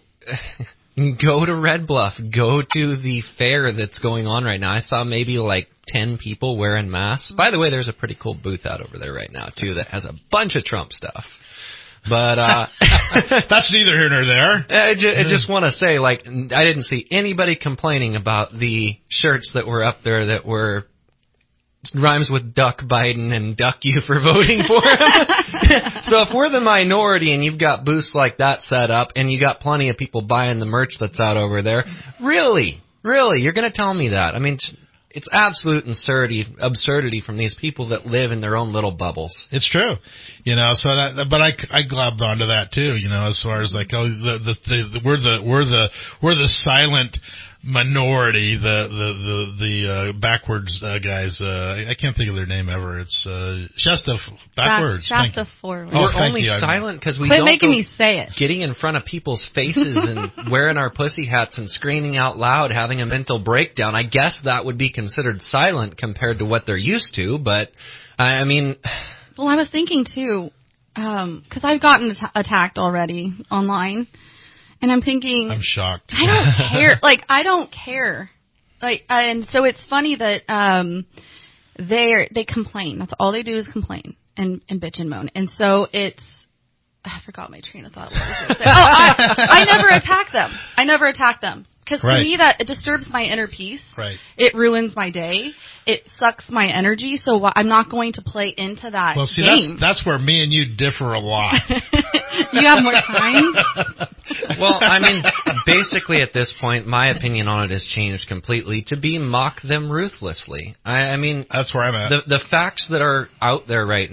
Go to Red Bluff. Go to the fair that's going on right now. I saw maybe like ten people wearing masks. By the way, there's a pretty cool booth out over there right now, too, that has a bunch of Trump stuff. But uh that's neither here nor there. I just, I just want to say, like, I didn't see anybody complaining about the shirts that were up there that were... rhymes with duck Biden and duck you for voting for him. So if we're the minority and you've got booths like that set up and you got plenty of people buying the merch that's out over there, really, really, you're going to tell me that? I mean, it's, it's absolute absurdity, absurdity from these people that live in their own little bubbles. It's true. You know, so that, but I, I globbed onto that too, you know, as far as like, oh, the, the, the, we're the, we're the, we're the silent minority, the the the, the uh, backwards uh, guys. Uh, I can't think of their name ever. It's uh, Shasta backwards. Shasta forward. Oh, We're thank only you. silent because we Quit don't making go me say it. Getting in front of people's faces and wearing our pussy hats and screaming out loud, having a mental breakdown. I guess that would be considered silent compared to what they're used to. But I mean, well, I was thinking too, because um, I've gotten at- attacked already online. And I'm thinking... I'm shocked. I don't care. Like, I don't care. Like, and so it's funny that um, they they complain. That's all they do is complain and, and bitch and moan. And so it's... I forgot my train of thought. What was it? Oh, I, I never attack them. I never attack them. Because right. to me, that it disturbs my inner peace. Right. It ruins my day. It sucks my energy. So wh- I'm not going to play into that Well, see, game. that's that's where me and you differ a lot. You have more time? Well, I mean, basically at this point, my opinion on it has changed completely to be mock them ruthlessly. I, I mean, that's where I'm at. The, the facts that are out there right now,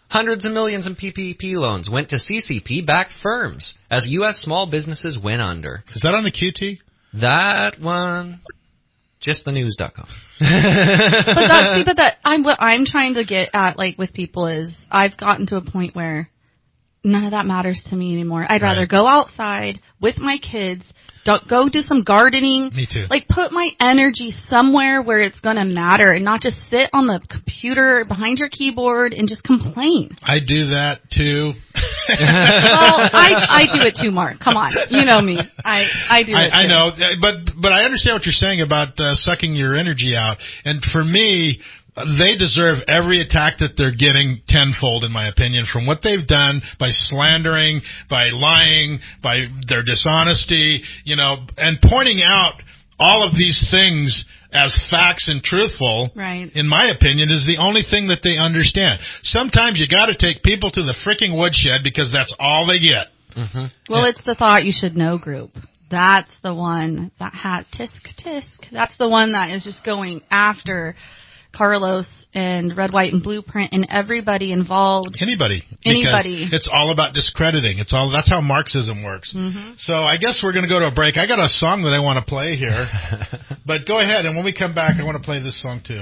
Hundreds of millions in P P P loans went to C C P-backed firms as U S small businesses went under. Is that on the Q T? That one, just the news dot com. but that, see, but that I'm what I'm trying to get at, like with people, is I've gotten to a point where none of that matters to me anymore. I'd Right. rather go outside with my kids, don't, go do some gardening. Me too. Like, put my energy somewhere where it's going to matter and not just sit on the computer behind your keyboard and just complain. I do that too. Well, I I do it too, Mark. Come on. You know me. I, I do it I, I too. know, but but I understand what you're saying about uh, sucking your energy out. And for me, they deserve every attack that they're getting tenfold, in my opinion, from what they've done by slandering, by lying, by their dishonesty, you know, and pointing out all of these things as facts and truthful, right. in my opinion, is the only thing that they understand. Sometimes you got to take people to the freaking woodshed because that's all they get. Mm-hmm. Well, Yeah. it's the Thought You Should Know group. That's the one that had tisk tisk. That's the one that is just going after Carlos and Red, White, and Blueprint and everybody involved. Anybody. Anybody. Because it's all about discrediting. It's all, that's how Marxism works. Mm-hmm. So I guess we're going to go to a break. I got a song that I want to play here. But go ahead, and when we come back, I want to play this song too.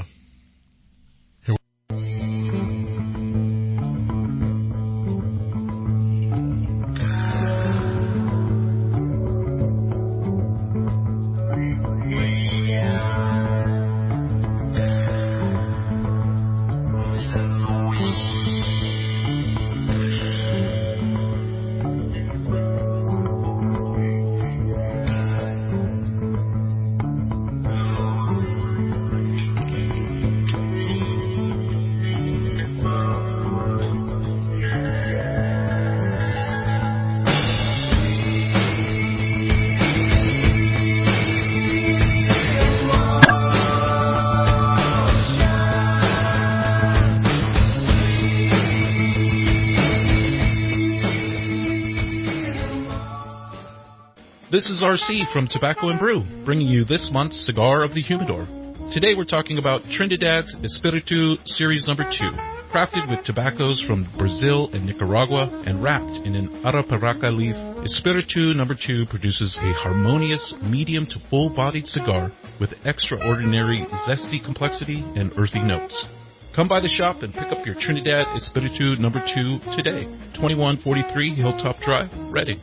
This is R C from Tobacco and Brew, bringing you this month's Cigar of the Humidor. Today we're talking about Trinidad's Espiritu Series Number two, crafted with tobaccos from Brazil and Nicaragua and wrapped in an Arapiraca leaf. Espiritu Number two produces a harmonious, medium to full-bodied cigar with extraordinary zesty complexity and earthy notes. Come by the shop and pick up your Trinidad Espiritu Number two today. twenty-one forty-three Hilltop Drive, Reading.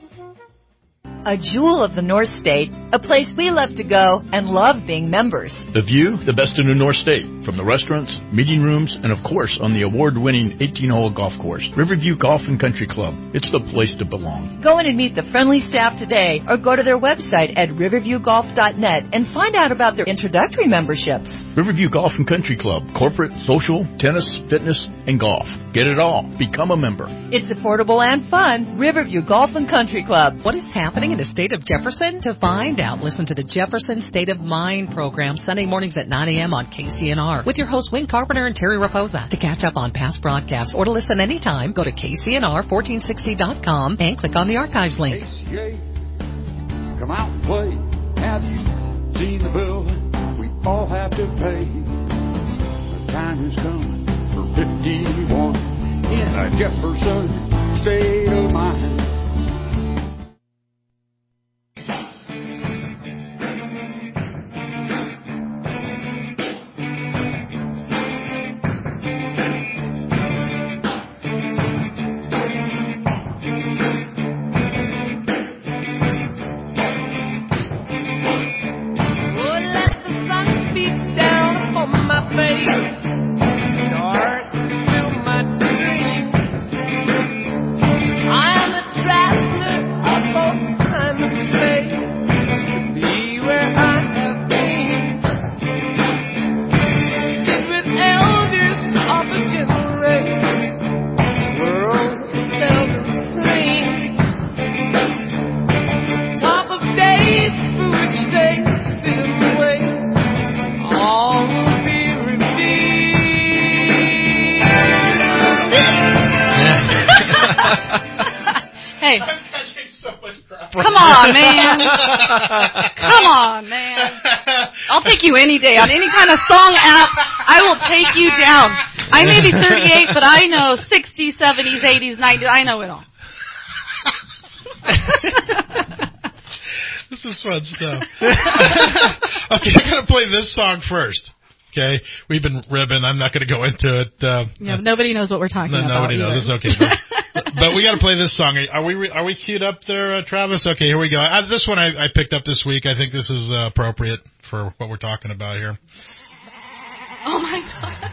A jewel of the North State, a place we love to go and love being members. The view, the best in the North State, from the restaurants, meeting rooms, and of course on the award-winning eighteen-hole golf course, Riverview Golf and Country Club. It's the place to belong. Go in and meet the friendly staff today or go to their website at riverview golf dot net and find out about their introductory memberships. Riverview Golf and Country Club, corporate, social, tennis, fitness, and golf. Get it all. Become a member. It's affordable and fun. Riverview Golf and Country Club. What is happening in the state of Jefferson? To find out, listen to the Jefferson State of Mind program Sunday mornings at nine a.m. on K C N R with your hosts Wayne Carpenter and Terry Raposa. To catch up on past broadcasts or to listen anytime, go to K C N R fourteen sixty dot com and click on the archives link. A C A, come out and play. Have you seen the building we all have to pay? The time has come for fifty-one in a Jefferson State of Mind. Come on, man. Come on, man. I'll take you any day on any kind of song app. I will take you down. I may be thirty-eight, but I know sixties, seventies, eighties, nineties. I know it all. This is fun stuff. Okay, I gotta play this song first. Okay, we've been ribbing. I'm not going to go into it. Uh, yeah, nobody knows what we're talking no, about. Nobody knows. It's okay. But, but we got to play this song. Are we are we queued up there, uh, Travis? Okay, here we go. Uh, this one I, I picked up this week. I think this is uh, appropriate for what we're talking about here. Oh my God.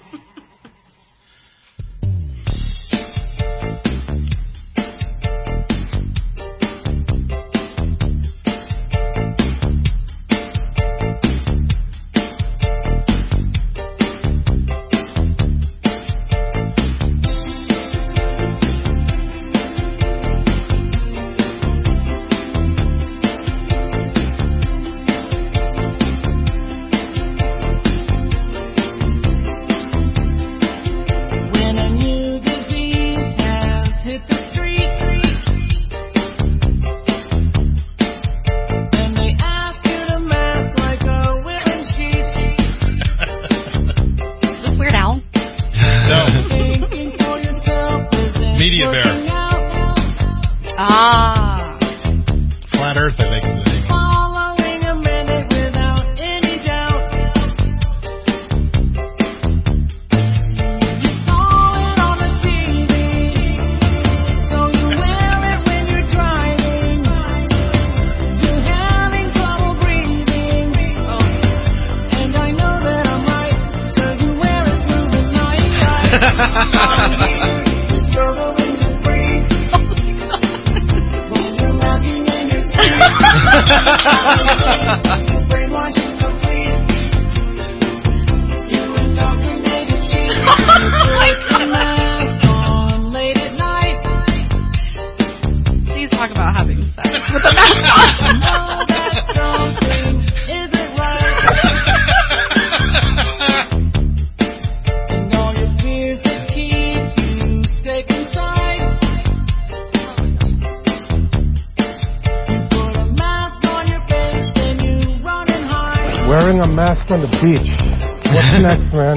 Wearing a mask on the beach. What's next, man?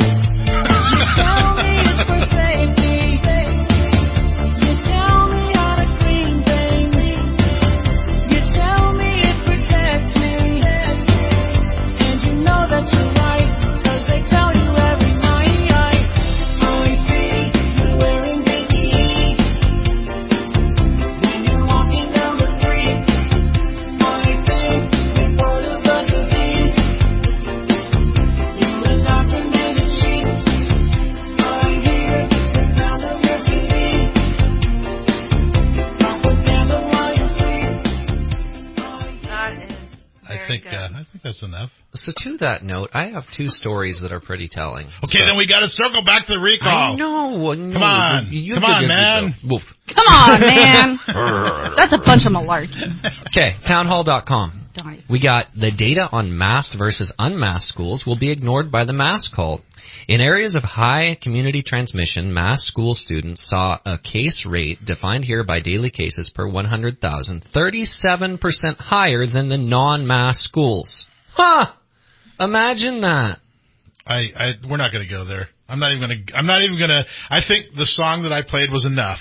Enough. So to that note, I have two stories that are pretty telling. Okay, so, then we got to circle back to the recall. I know. No, come on, you come on, man. Come on, man. That's a bunch of malarkey. Okay, townhall dot com. We got the data on masked versus unmasked schools will be ignored by the mask cult. In areas of high community transmission, masked school students saw a case rate defined here by daily cases per one hundred thousand, thirty-seven percent higher than the non-masked schools. Huh! Imagine that. I, I we're not going to go there. I'm not even going to. I'm not even going to. I think the song that I played was enough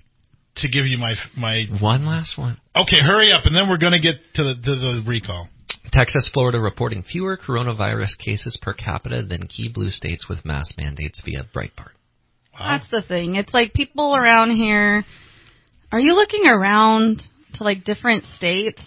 to give you my my one last one. Okay, hurry up, and then we're going to get to the to the recall. Texas, Florida reporting fewer coronavirus cases per capita than key blue states with mask mandates via Breitbart. Wow. That's the thing. It's like people around here. Are you looking around to like different states?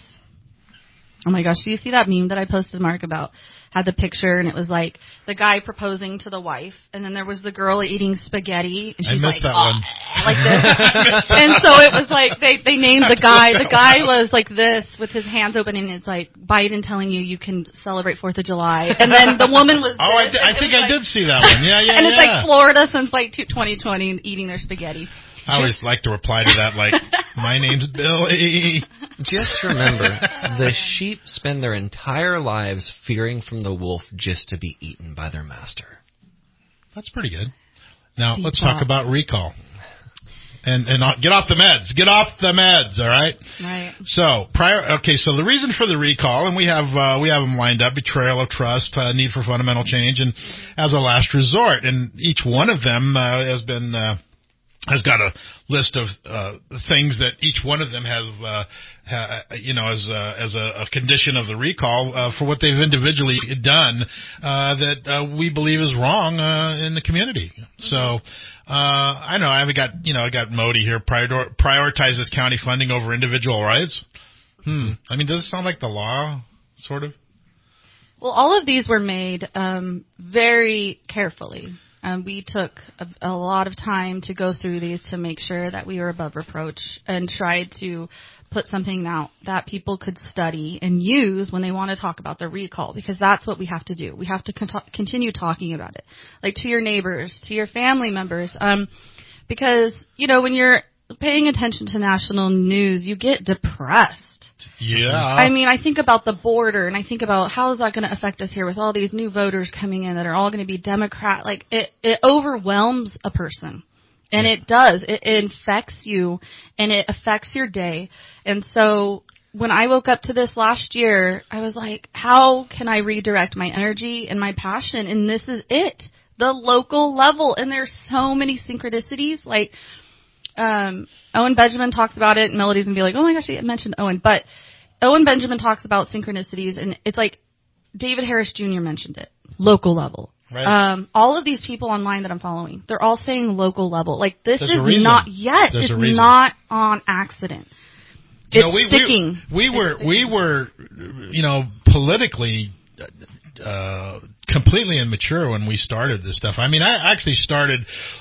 Oh my gosh, do you see that meme that I posted, Mark, about had the picture and it was like the guy proposing to the wife and then there was the girl eating spaghetti and she's I missed like, that oh, one. like this. And so it was like they they named the guy. The guy was like this with his hands open and it's like Biden telling you you can celebrate fourth of July. And then the woman was Oh, I, did, I think I like, did see that one. Yeah, yeah, And yeah. it's like Florida since like twenty twenty eating their spaghetti. I always just, like to reply to that like, my name's Billy. Just remember, the sheep spend their entire lives fearing from the wolf just to be eaten by their master. That's pretty good. Now, Deep let's thought. talk about recall. And and uh, get off the meds. Get off the meds. All right. Right. So prior. Okay. So the reason for the recall, and we have uh, we have them lined up: betrayal of trust, uh, need for fundamental change, and as a last resort. And each one of them uh, has been uh, has got a list of uh, things that each one of them has, uh, ha, you know, as a, as a, a condition of the recall uh, for what they've individually done uh, that uh, we believe is wrong uh, in the community. So. Uh, I know I haven't got, you know, I got Modi here, prior, prioritizes county funding over individual rights. Hmm. I mean, does it sound like the law, sort of? Well, all of these were made um, very carefully. Um, we took a, a lot of time to go through these to make sure that we were above reproach and tried to put something out that people could study and use when they want to talk about the recall, because that's what we have to do. We have to con- continue talking about it, like to your neighbors, to your family members, um, because, you know, when you're paying attention to national news, you get depressed. Yeah. I mean, I think about the border, and I think about how is that going to affect us here with all these new voters coming in that are all going to be Democrat. Like, it, it overwhelms a person. And it does. It, it infects you, and it affects your day. And so when I woke up to this last year, I was like, how can I redirect my energy and my passion? And this is it, the local level. And there's so many synchronicities. Like, um, Owen Benjamin talks about it, and Melody's going to be like, oh, my gosh, I mentioned Owen. But Owen Benjamin talks about synchronicities, and it's like David Harris Junior mentioned it, local level. Right. Um, all of these people online that I'm following, they're all saying local level. Like, this There's is a reason. not, yes, There's it's a reason. not on accident. It's You know, we, sticking. We, we were, It's we were, you know, politically uh, completely immature when we started this stuff. I mean, I actually started,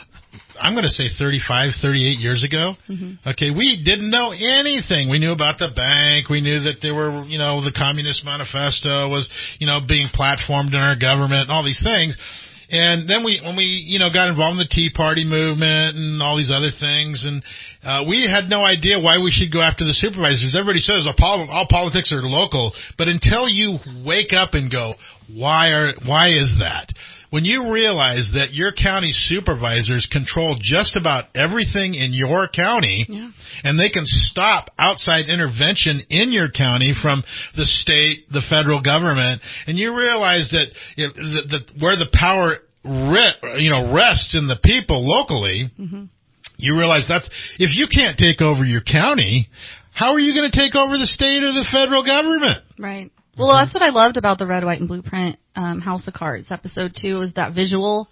I'm going to say thirty-five, thirty-eight years ago. Mm-hmm. Okay, we didn't know anything. We knew about the bank. We knew that there were, you know, the Communist Manifesto was, you know, being platformed in our government and all these things. And then we, when we, you know, got involved in the Tea Party movement and all these other things, and uh, we had no idea why we should go after the supervisors. Everybody says all, pol- all politics are local, but until you wake up and go, why are, why is that? When you realize that your county supervisors control just about everything in your county, yeah. and they can stop outside intervention in your county from the state, the federal government, and you realize that, if, that, that where the power re- you know rests in the people locally, mm-hmm. you realize that's, if you can't take over your county, how are you going to take over the state or the federal government? Right. Well, that's what I loved about the Red, White, and Blueprint um, House of Cards episode two, is that visual.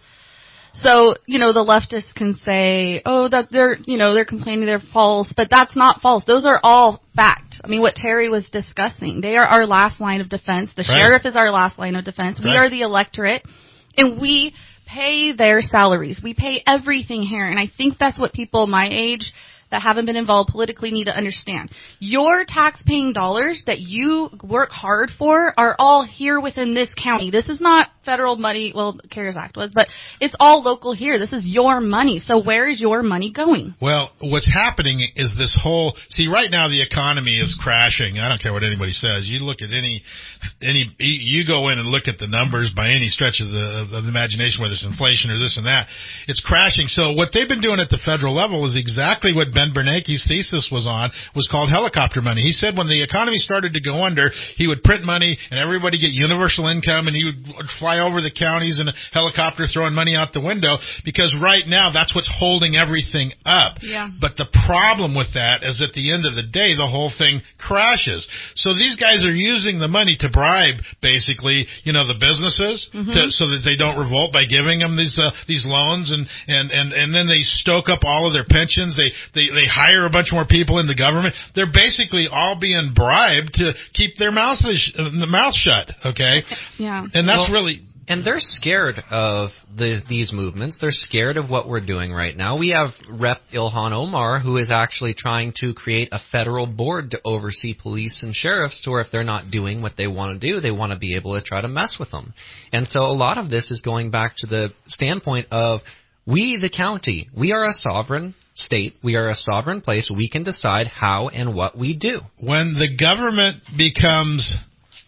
So, you know, the leftists can say, oh, that they're, you know, they're complaining they're false, but that's not false. Those are all fact. I mean, what Terry was discussing, they are our last line of defense. The Right. sheriff is our last line of defense. We Right. are the electorate, and we pay their salaries. We pay everything here, and I think that's what people my age that haven't been involved politically need to understand. Your tax-paying dollars that you work hard for are all here within this county. This is not federal money, well, the CARES Act was, but it's all local here. This is your money. So where is your money going? Well, what's happening is this whole, see, right now the economy is crashing. I don't care what anybody says. You look at any, any, you go in and look at the numbers by any stretch of the, of the imagination, whether it's inflation or this and that. It's crashing. So what they've been doing at the federal level is exactly what Ben Bernanke's thesis was on, was called helicopter money. He said when the economy started to go under, he would print money and everybody get universal income, and he would fly over the counties in a helicopter throwing money out the window, because right now that's what's holding everything up. Yeah. But the problem with that is at the end of the day, the whole thing crashes. So these guys are using the money to bribe, basically, you know, the businesses, Mhm. to, so that they don't revolt by giving them these uh, these loans, and, and, and, and then they stoke up all of their pensions. They, they, they hire a bunch more people in the government. They're basically all being bribed to keep their mouth, uh, mouth shut, okay? Yeah. And that's Well, really... And they're scared of the, these movements. They're scared of what we're doing right now. We have Rep Ilhan Omar, who is actually trying to create a federal board to oversee police and sheriffs, to where if they're not doing what they want to do, they want to be able to try to mess with them. And so a lot of this is going back to the standpoint of, we, the county, we are a sovereign state. We are a sovereign place. We can decide how and what we do. When the government becomes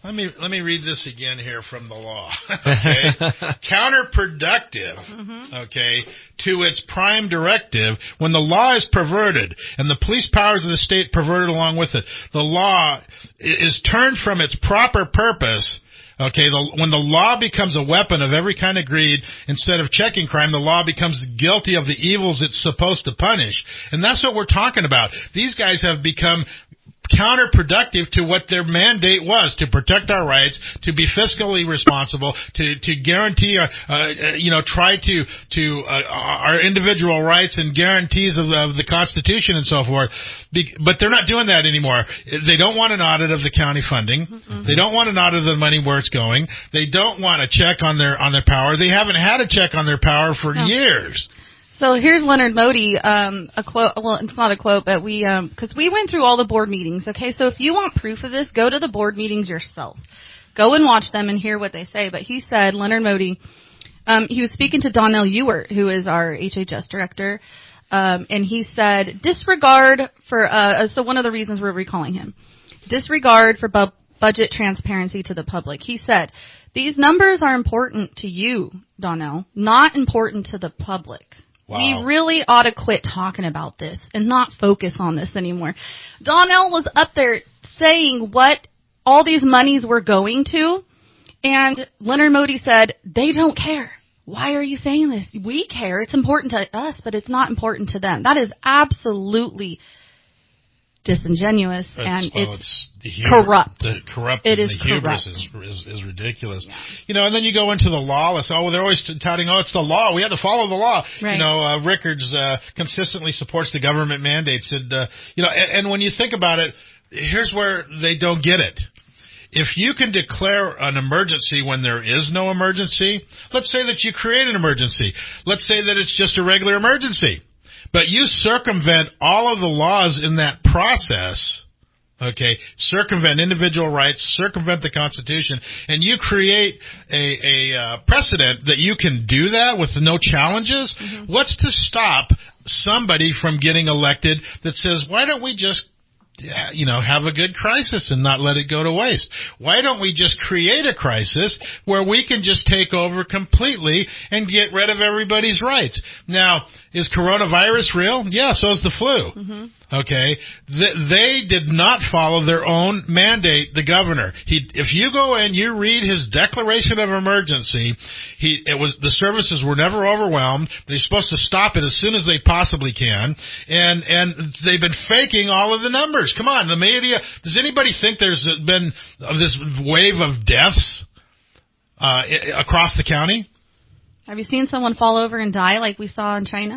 Let me let me read this again here from the law. Okay, counterproductive. Mm-hmm. Okay, to its prime directive when the law is perverted and the police powers of the state perverted along with it. The law is turned from its proper purpose. Okay, the, when the law becomes a weapon of every kind of greed, instead of checking crime, the law becomes guilty of the evils it's supposed to punish. And that's what we're talking about. These guys have become counterproductive to what their mandate was, to protect our rights, to be fiscally responsible, to to guarantee, uh, uh, you know, try to to uh, our individual rights and guarantees of, of the Constitution and so forth. Be- but they're not doing that anymore. They don't want an audit of the county funding. Mm-hmm. They don't want an audit of the money where it's going. They don't want a check on their on their power. They haven't had a check on their power for no. years. So here's Leonard Modi, um, a quote. Well, it's not a quote, but we, um, because we went through all the board meetings. Okay, so if you want proof of this, go to the board meetings yourself. Go and watch them and hear what they say. But he said, Leonard Modi, um, he was speaking to Donnell Ewert, who is our H H S director, um, and he said, disregard for. Uh, so one of the reasons we're recalling him, disregard for bu- budget transparency to the public. He said, these numbers are important to you, Donnell, not important to the public. Wow. We really ought to quit talking about this and not focus on this anymore. Donnell was up there saying what all these monies were going to, and Leonard Modi said, they don't care. Why are you saying this? We care. It's important to us, but it's not important to them. That is absolutely disingenuous, it's, and well, it's, it's the hubris, corrupt. The corrupt it and is the hubris is, is, is ridiculous. Yeah. You know, and then you go into the lawless. Oh, they're always touting, oh, it's the law. We have to follow the law. Right. You know, uh, Rickards uh, consistently supports the government mandates. And, uh, you know, and, and when you think about it, here's where they don't get it. If you can declare an emergency when there is no emergency, let's say that you create an emergency. Let's say that it's just a regular emergency. But you circumvent all of the laws in that process, okay, circumvent individual rights, circumvent the Constitution, and you create a, a uh, precedent that you can do that with no challenges. Mm-hmm. What's to stop somebody from getting elected that says, why don't we just you know, have a good crisis and not let it go to waste? Why don't we just create a crisis where we can just take over completely and get rid of everybody's rights? Now, is coronavirus real? Yeah, so is the flu. Mm-hmm. Okay, Th- they did not follow their own mandate. The governor, he, if you go in, you read his declaration of emergency. He, it was the services were never overwhelmed. They're supposed to stop it as soon as they possibly can, and and they've been faking all of the numbers. Come on, the media. Does anybody think there's been this wave of deaths uh, across the county? Have you seen someone fall over and die like we saw in China?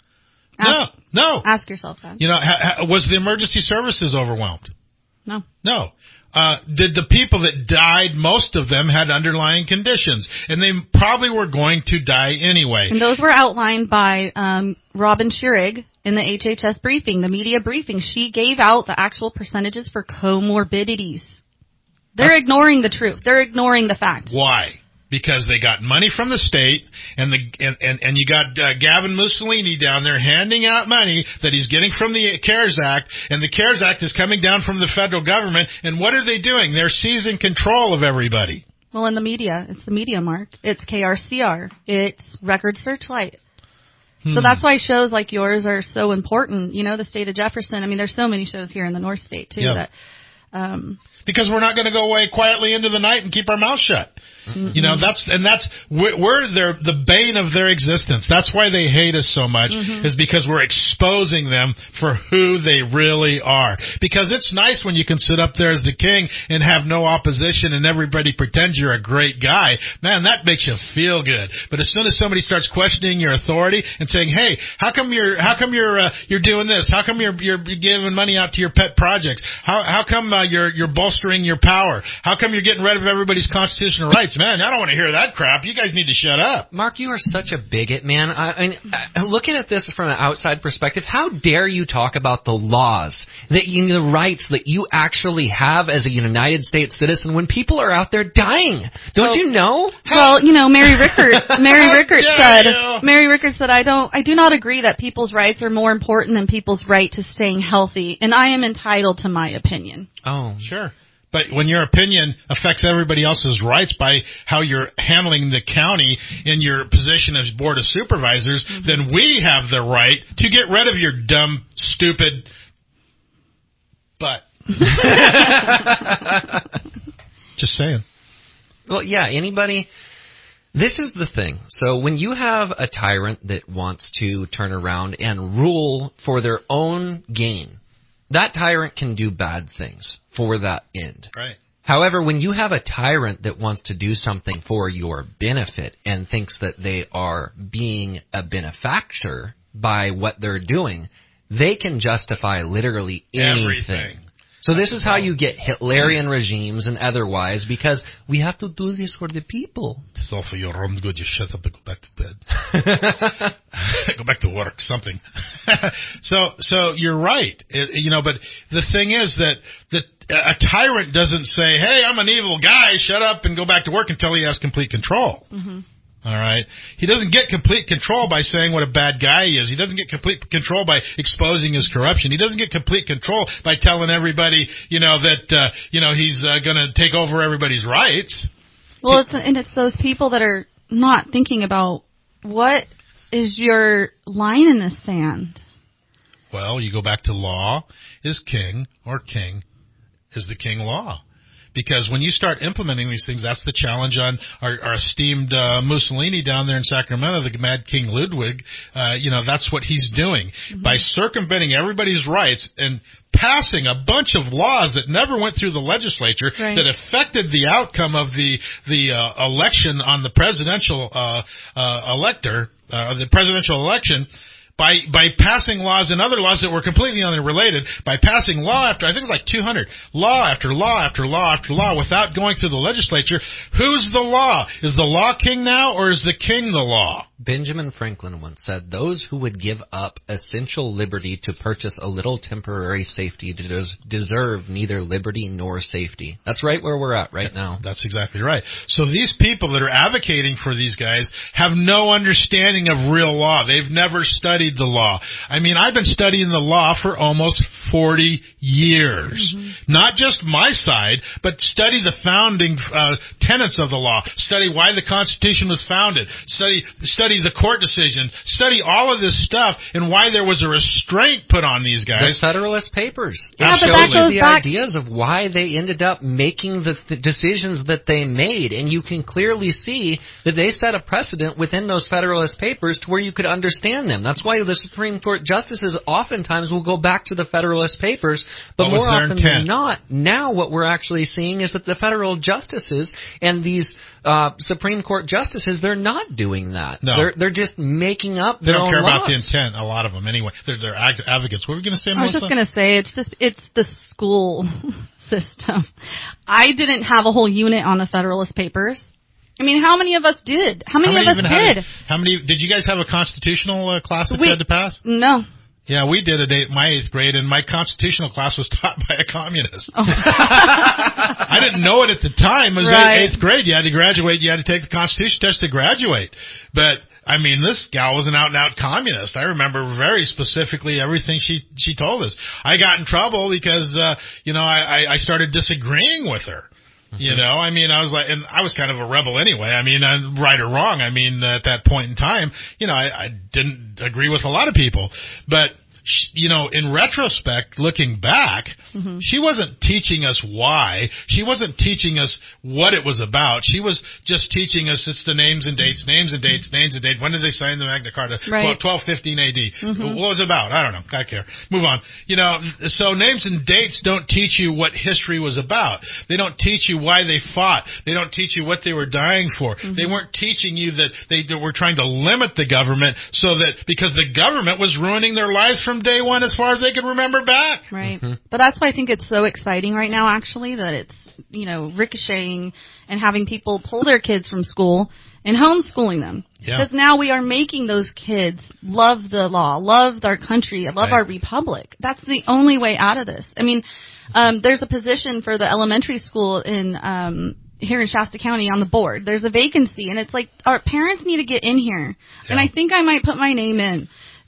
Ask, no, no. Ask yourself that. You know, ha, ha, was the emergency services overwhelmed? No. No. Uh, did the people that died, most of them had underlying conditions, and they probably were going to die anyway. And those were outlined by um, Robin Schurig in the H H S briefing, the media briefing. She gave out the actual percentages for comorbidities. They're That's, ignoring the truth. They're ignoring the fact. Why? Because they got money from the state, and the and and, and you got uh, Gavin Mussolini down there handing out money that he's getting from the CARES Act, and the CARES Act is coming down from the federal government. And what are they doing? They're seizing control of everybody. Well, in the media, it's the media, Mark. It's K R C R. It's Record Searchlight. Hmm. So that's why shows like yours are so important. You know, the state of Jefferson. I mean, there's so many shows here in the North State too. Yep. That. Um, because we're not going to go away quietly into the night and keep our mouth shut. Mm-hmm. You know, that's, and that's, we're, we're their, the bane of their existence. That's why they hate us so much, mm-hmm. is because we're exposing them for who they really are. Because it's nice when you can sit up there as the king and have no opposition and everybody pretends you're a great guy. Man, that makes you feel good. But as soon as somebody starts questioning your authority and saying, hey, how come you're, how come you're, uh, you're doing this? How come you're, you're giving money out to your pet projects? How, how come, uh, you're, you're bolstering your power? How come you're getting rid of everybody's constitutional rights? Man, I don't want to hear that crap. You guys need to shut up. Mark, you are such a bigot, man. I, I, I, looking at this from an outside perspective, how dare you talk about the laws, that you, the rights that you actually have as a United States citizen when people are out there dying? Don't well, you know? Well, you know, Mary Rickert, Mary Rickert said, you. Mary Rickert said, I don't, I do not agree that people's rights are more important than people's right to staying healthy, and I am entitled to my opinion. Oh, sure. But when your opinion affects everybody else's rights by how you're handling the county in your position as Board of Supervisors, mm-hmm. then we have the right to get rid of your dumb, stupid butt. Just saying. Well, yeah, anybody... This is the thing. So when you have a tyrant that wants to turn around and rule for their own gain, that tyrant can do bad things for that end. Right. However, when you have a tyrant that wants to do something for your benefit and thinks that they are being a benefactor by what they're doing, they can justify literally anything. Everything. So this is how you get Hitlerian regimes and otherwise, because we have to do this for the people. It's all for your own good. You shut up and go back to bed. Go back to work, something. so, so you're right. It, you know, but the thing is that that a tyrant doesn't say, "Hey, I'm an evil guy. Shut up and go back to work," until he has complete control. Mm-hmm. All right. He doesn't get complete control by saying what a bad guy he is. He doesn't get complete control by exposing his corruption. He doesn't get complete control by telling everybody, you know, that, uh, you know, he's uh, going to take over everybody's rights. Well, it's, and it's those people that are not thinking about what is your line in the sand. Well, you go back to law is king, or king is the king law. Because when you start implementing these things, that's the challenge on our, our esteemed uh, Mussolini down there in Sacramento, the Mad King Ludwig. Uh, you know, that's what he's doing. Mm-hmm. By circumventing everybody's rights and passing a bunch of laws that never went through the legislature, right. that affected the outcome of the the uh, election on the presidential uh, uh, elector, uh, the presidential election. By by passing laws and other laws that were completely unrelated, by passing law after, I think it's like two hundred, law after law after law after law without going through the legislature, who's the law? Is the law king now, or is the king the law? Benjamin Franklin once said, those who would give up essential liberty to purchase a little temporary safety deserve neither liberty nor safety. That's right where we're at right now. That's exactly right. So these people that are advocating for these guys have no understanding of real law. They've never studied the law. I mean, I've been studying the law for almost forty years. Mm-hmm. Not just my side, but study the founding uh, tenets of the law. Study why the Constitution was founded. Study study the court decision. Study all of this stuff and why there was a restraint put on these guys. The Federalist Papers. Yeah, it but that goes the back. ideas of why they ended up making the, the decisions that they made, and you can clearly see that they set a precedent within those Federalist Papers to where you could understand them. That's why the Supreme Court justices oftentimes will go back to the Federalist Papers, but what more often intent? than not, now what we're actually seeing is that the federal justices and these uh, Supreme Court justices, they're not doing that. No. They're they're just making up They their don't own care laws. about the intent, a lot of them anyway. They're, they're ag- advocates. What were we going to say, I was Melissa? just going to say, it's just, it's the school system. I didn't have a whole unit on the Federalist Papers. I mean, how many of us did? How many, how many of us even did? Had, how many, did you guys have a constitutional uh, class that we, you had to pass? No. Yeah, we did it at my eighth grade, and my constitutional class was taught by a communist. Oh. I didn't know it at the time. It was right. eighth grade. You had to graduate. You had to take the Constitution test to graduate. But, I mean, this gal was an out-and-out communist. I remember very specifically everything she she told us. I got in trouble because, uh, you know, I, I started disagreeing with her. Mm-hmm. You know, I mean, I was like, and I was kind of a rebel anyway. I mean, uh, right or wrong. I mean, at that point in time, you know, I, I didn't agree with a lot of people, but you know, in retrospect, looking back, mm-hmm. she wasn't teaching us why. She wasn't teaching us what it was about. She was just teaching us it's the names and dates, names and dates, names and dates. When did they sign the Magna Carta? Right. twelve fifteen A D. Mm-hmm. What was it about? I don't know. I care. Move on. You know, so names and dates don't teach you what history was about. They don't teach you why they fought. They don't teach you what they were dying for. Mm-hmm. They weren't teaching you that they, they were trying to limit the government so that because the government was ruining their lives from day one as far as they could remember back. Right. Mm-hmm. But that's why I think it's so exciting right now, actually, that it's, you know, ricocheting and having people pull their kids from school and homeschooling them. Yeah. Because now we are making those kids love the law, love our country, love right. our republic. That's the only way out of this. I mean, um, there's a position for the elementary school in um here in Shasta County on the board. There's a vacancy, and it's like our parents need to get in here. Yeah. And I think I might put my name in.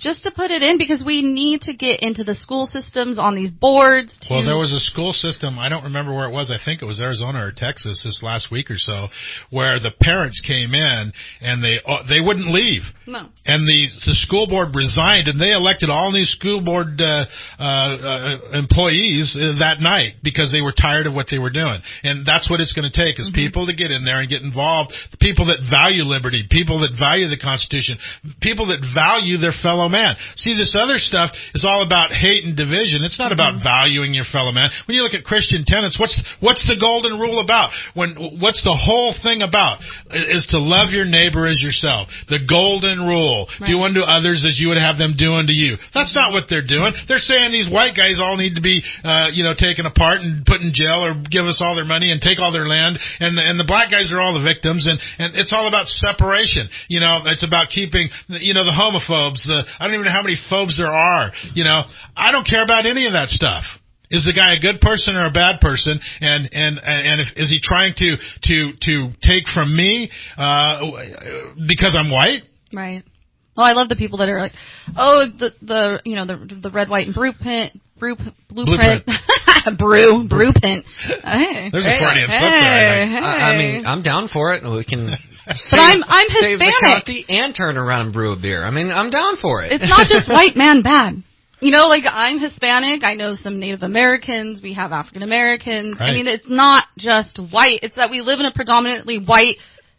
just to put it in, because we need to get into the school systems on these boards. To Well, there was a school system, I don't remember where it was, I think it was Arizona or Texas this last week or so, where the parents came in and they uh, they wouldn't leave. No. And the, the school board resigned, and they elected all new school board uh, uh, uh, employees uh, that night because they were tired of what they were doing. And that's what it's going to take, is mm-hmm. people to get in there and get involved, the people that value liberty, people that value the Constitution, people that value their fellow man. See, this other stuff is all about hate and division. It's not about mm-hmm. valuing your fellow man. When you look at Christian tenets, what's what's the golden rule about? When what's the whole thing about? Is to love your neighbor as yourself. The golden rule: right. do unto others as you would have them do unto you. That's not what they're doing. They're saying these white guys all need to be, uh, you know, taken apart and put in jail, or give us all their money and take all their land, and the, and the black guys are all the victims, and and it's all about separation. You know, it's about keeping, you know, the homophobes, the I don't even know how many phobes there are. You know, I don't care about any of that stuff. Is the guy a good person or a bad person? And and and if, is he trying to to to take from me uh, because I'm white? Right. Well, I love the people that are like, oh, the the you know the the red, white, and blueprint. Brew, blueprint, blueprint. brew, brewprint. Hey, There's hey, a Freudian hey, slip there. I, think. Hey. I, I mean, I'm down for it. We can. But save, I'm I'm save Hispanic. the county and turn around and brew a beer. I mean, I'm down for it. It's not just white man bad. You know, like, I'm Hispanic. I know some Native Americans. We have African Americans. Right. I mean, it's not just white. It's that we live in a predominantly white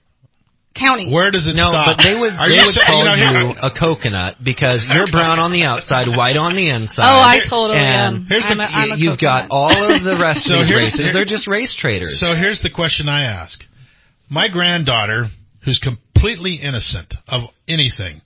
county. Where does it no, stop? but they would, Are they you would saying, call you, know, you a coconut because you're brown on the outside, white on the inside. Oh, I totally and am. Here's I'm the, a, I'm a you've coconut. got all of the rest So of these here's- races. They're just race traders. So here's the question I ask. My granddaughter, who's completely innocent of anything,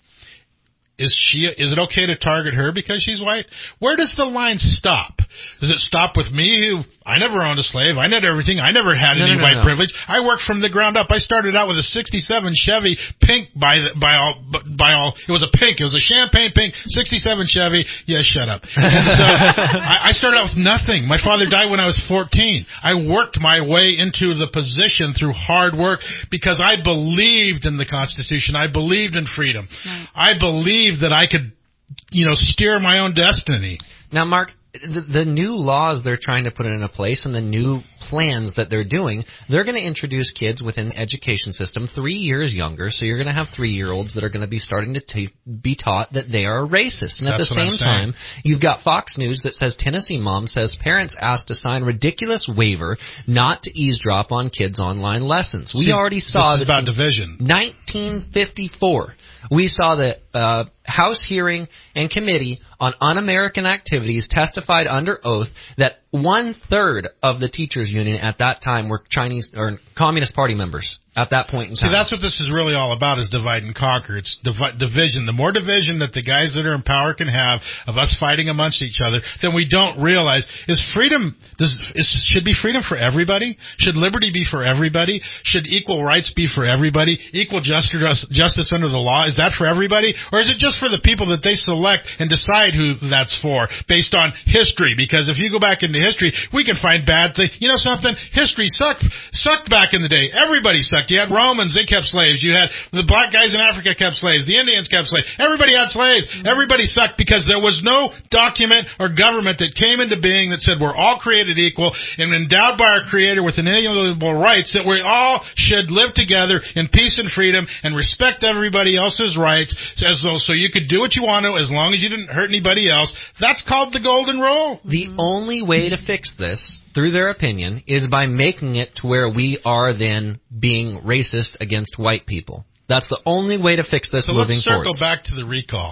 Is she? Is it okay to target her because she's white? Where does the line stop? Does it stop with me, who I never owned a slave, I never everything, I never had No, any no, no, white no. privilege. I worked from the ground up. I started out with a sixty-seven Chevy pink by the, by all by all. It was a pink. It was a champagne pink sixty-seven Chevy. Yeah, shut up. And so I, I started out with nothing. My father died when I was fourteen. I worked my way into the position through hard work because I believed in the Constitution. I believed in freedom. Right. I believed that I could, you know, steer my own destiny. Now, Mark, the, the new laws they're trying to put into place and the new plans that they're doing, they're going to introduce kids within the education system three years younger. So you're going to have three-year-olds that are going to be starting to ta- be taught that they are racist. And at That's the what I'm same saying. time, you've got Fox News that says Tennessee mom says parents asked to sign ridiculous waiver not to eavesdrop on kids' online lessons. We See, already saw this is that about since division. nineteen fifty-four. We saw the uh, House hearing and committee on un-American activities testified under oath that one-third of the teachers union at that time were Chinese or Communist Party members at that point in time. See, that's what this is really all about, is divide and conquer. It's divi- division. The more division that the guys that are in power can have of us fighting amongst each other, then we don't realize, is freedom, does, is, should be freedom for everybody? Should liberty be for everybody? Should equal rights be for everybody? Equal justice, justice under the law, is that for everybody? Or is it just for the people that they select and decide who that's for, based on history? Because if you go back into history, we can find bad things. You know something? History sucked, sucked back in the day. Everybody sucked. You had Romans, they kept slaves. You had the black guys in Africa kept slaves. The Indians kept slaves. Everybody had slaves. Everybody sucked because there was no document or government that came into being that said we're all created equal and endowed by our Creator with inalienable rights, that we all should live together in peace and freedom and respect everybody else's rights, as though so you could do what you want to as long as you didn't hurt anybody else. That's called the golden rule. The only way to fix this, through their opinion, is by making it to where we are then being racist against white people. That's the only way to fix this So moving let's circle forward. back to the recall.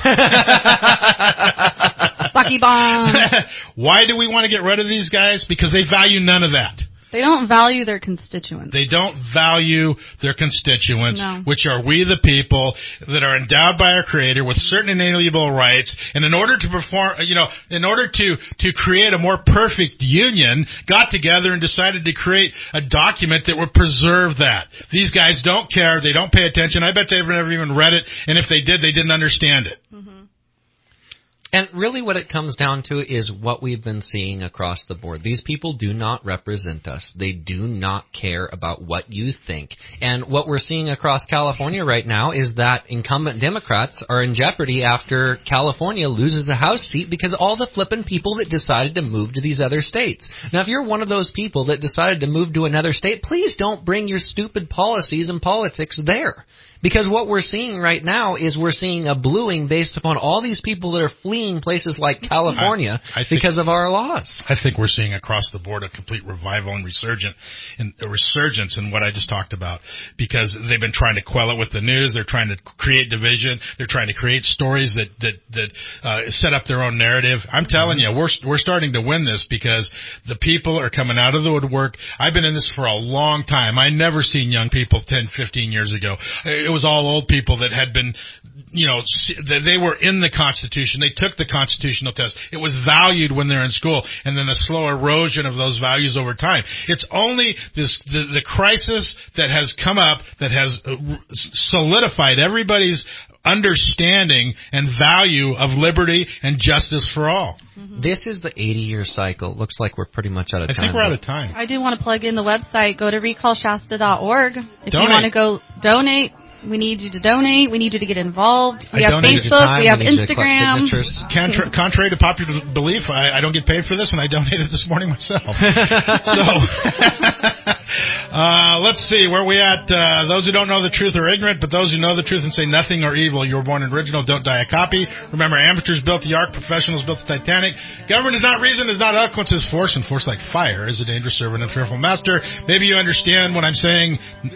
Sucky bomb. Why do we want to get rid of these guys? Because they value none of that. They don't value their constituents. They don't value their constituents, No. which are we the people that are endowed by our Creator with certain inalienable rights. And in order to perform, you know, in order to, to create a more perfect union, got together and decided to create a document that would preserve that. These guys don't care. They don't pay attention. I bet they've never even read it. And if they did, they didn't understand it. Mm-hmm. And really what it comes down to is what we've been seeing across the board. These people do not represent us. They do not care about what you think. And what we're seeing across California right now is that incumbent Democrats are in jeopardy after California loses a House seat because all the flippin' people that decided to move to these other states. Now, if you're one of those people that decided to move to another state, please don't bring your stupid policies and politics there. Because what we're seeing right now is we're seeing a bluing based upon all these people that are fleeing places like California I, I think, because of our laws. I think we're seeing across the board a complete revival and resurgence in, a resurgence in what I just talked about. Because they've been trying to quell it with the news. They're trying to create division. They're trying to create stories that that that uh, set up their own narrative. I'm telling you, we're we're starting to win this because the people are coming out of the woodwork. I've been in this for a long time. I never seen young people ten, fifteen years ago. It was all old people that had been, you know, they were in the Constitution. They took the constitutional test. It was valued when they're in school, and then a slow erosion of those values over time. It's only this the, the crisis that has come up that has solidified everybody's understanding and value of liberty and justice for all. Mm-hmm. This is the eighty-year cycle. Looks like we're pretty much out of I time. I think we're out of time. I do want to plug in the website. Go to recall shasta dot org. If donate. you want to go donate, we need you to donate. We need you to get involved. We I have Facebook. Time. We have we Instagram. Contra- contrary to popular belief, I, I don't get paid for this, and I donated this morning myself. so, uh, let's see where we at. Uh, those who don't know the truth are ignorant, but those who know the truth and say nothing are evil. You were born an original, don't die a copy. Remember, amateurs built the Ark, professionals built the Titanic. Government is not reason, is not eloquence, is force, and force like fire is a dangerous servant and fearful master. Maybe you understand what I'm saying.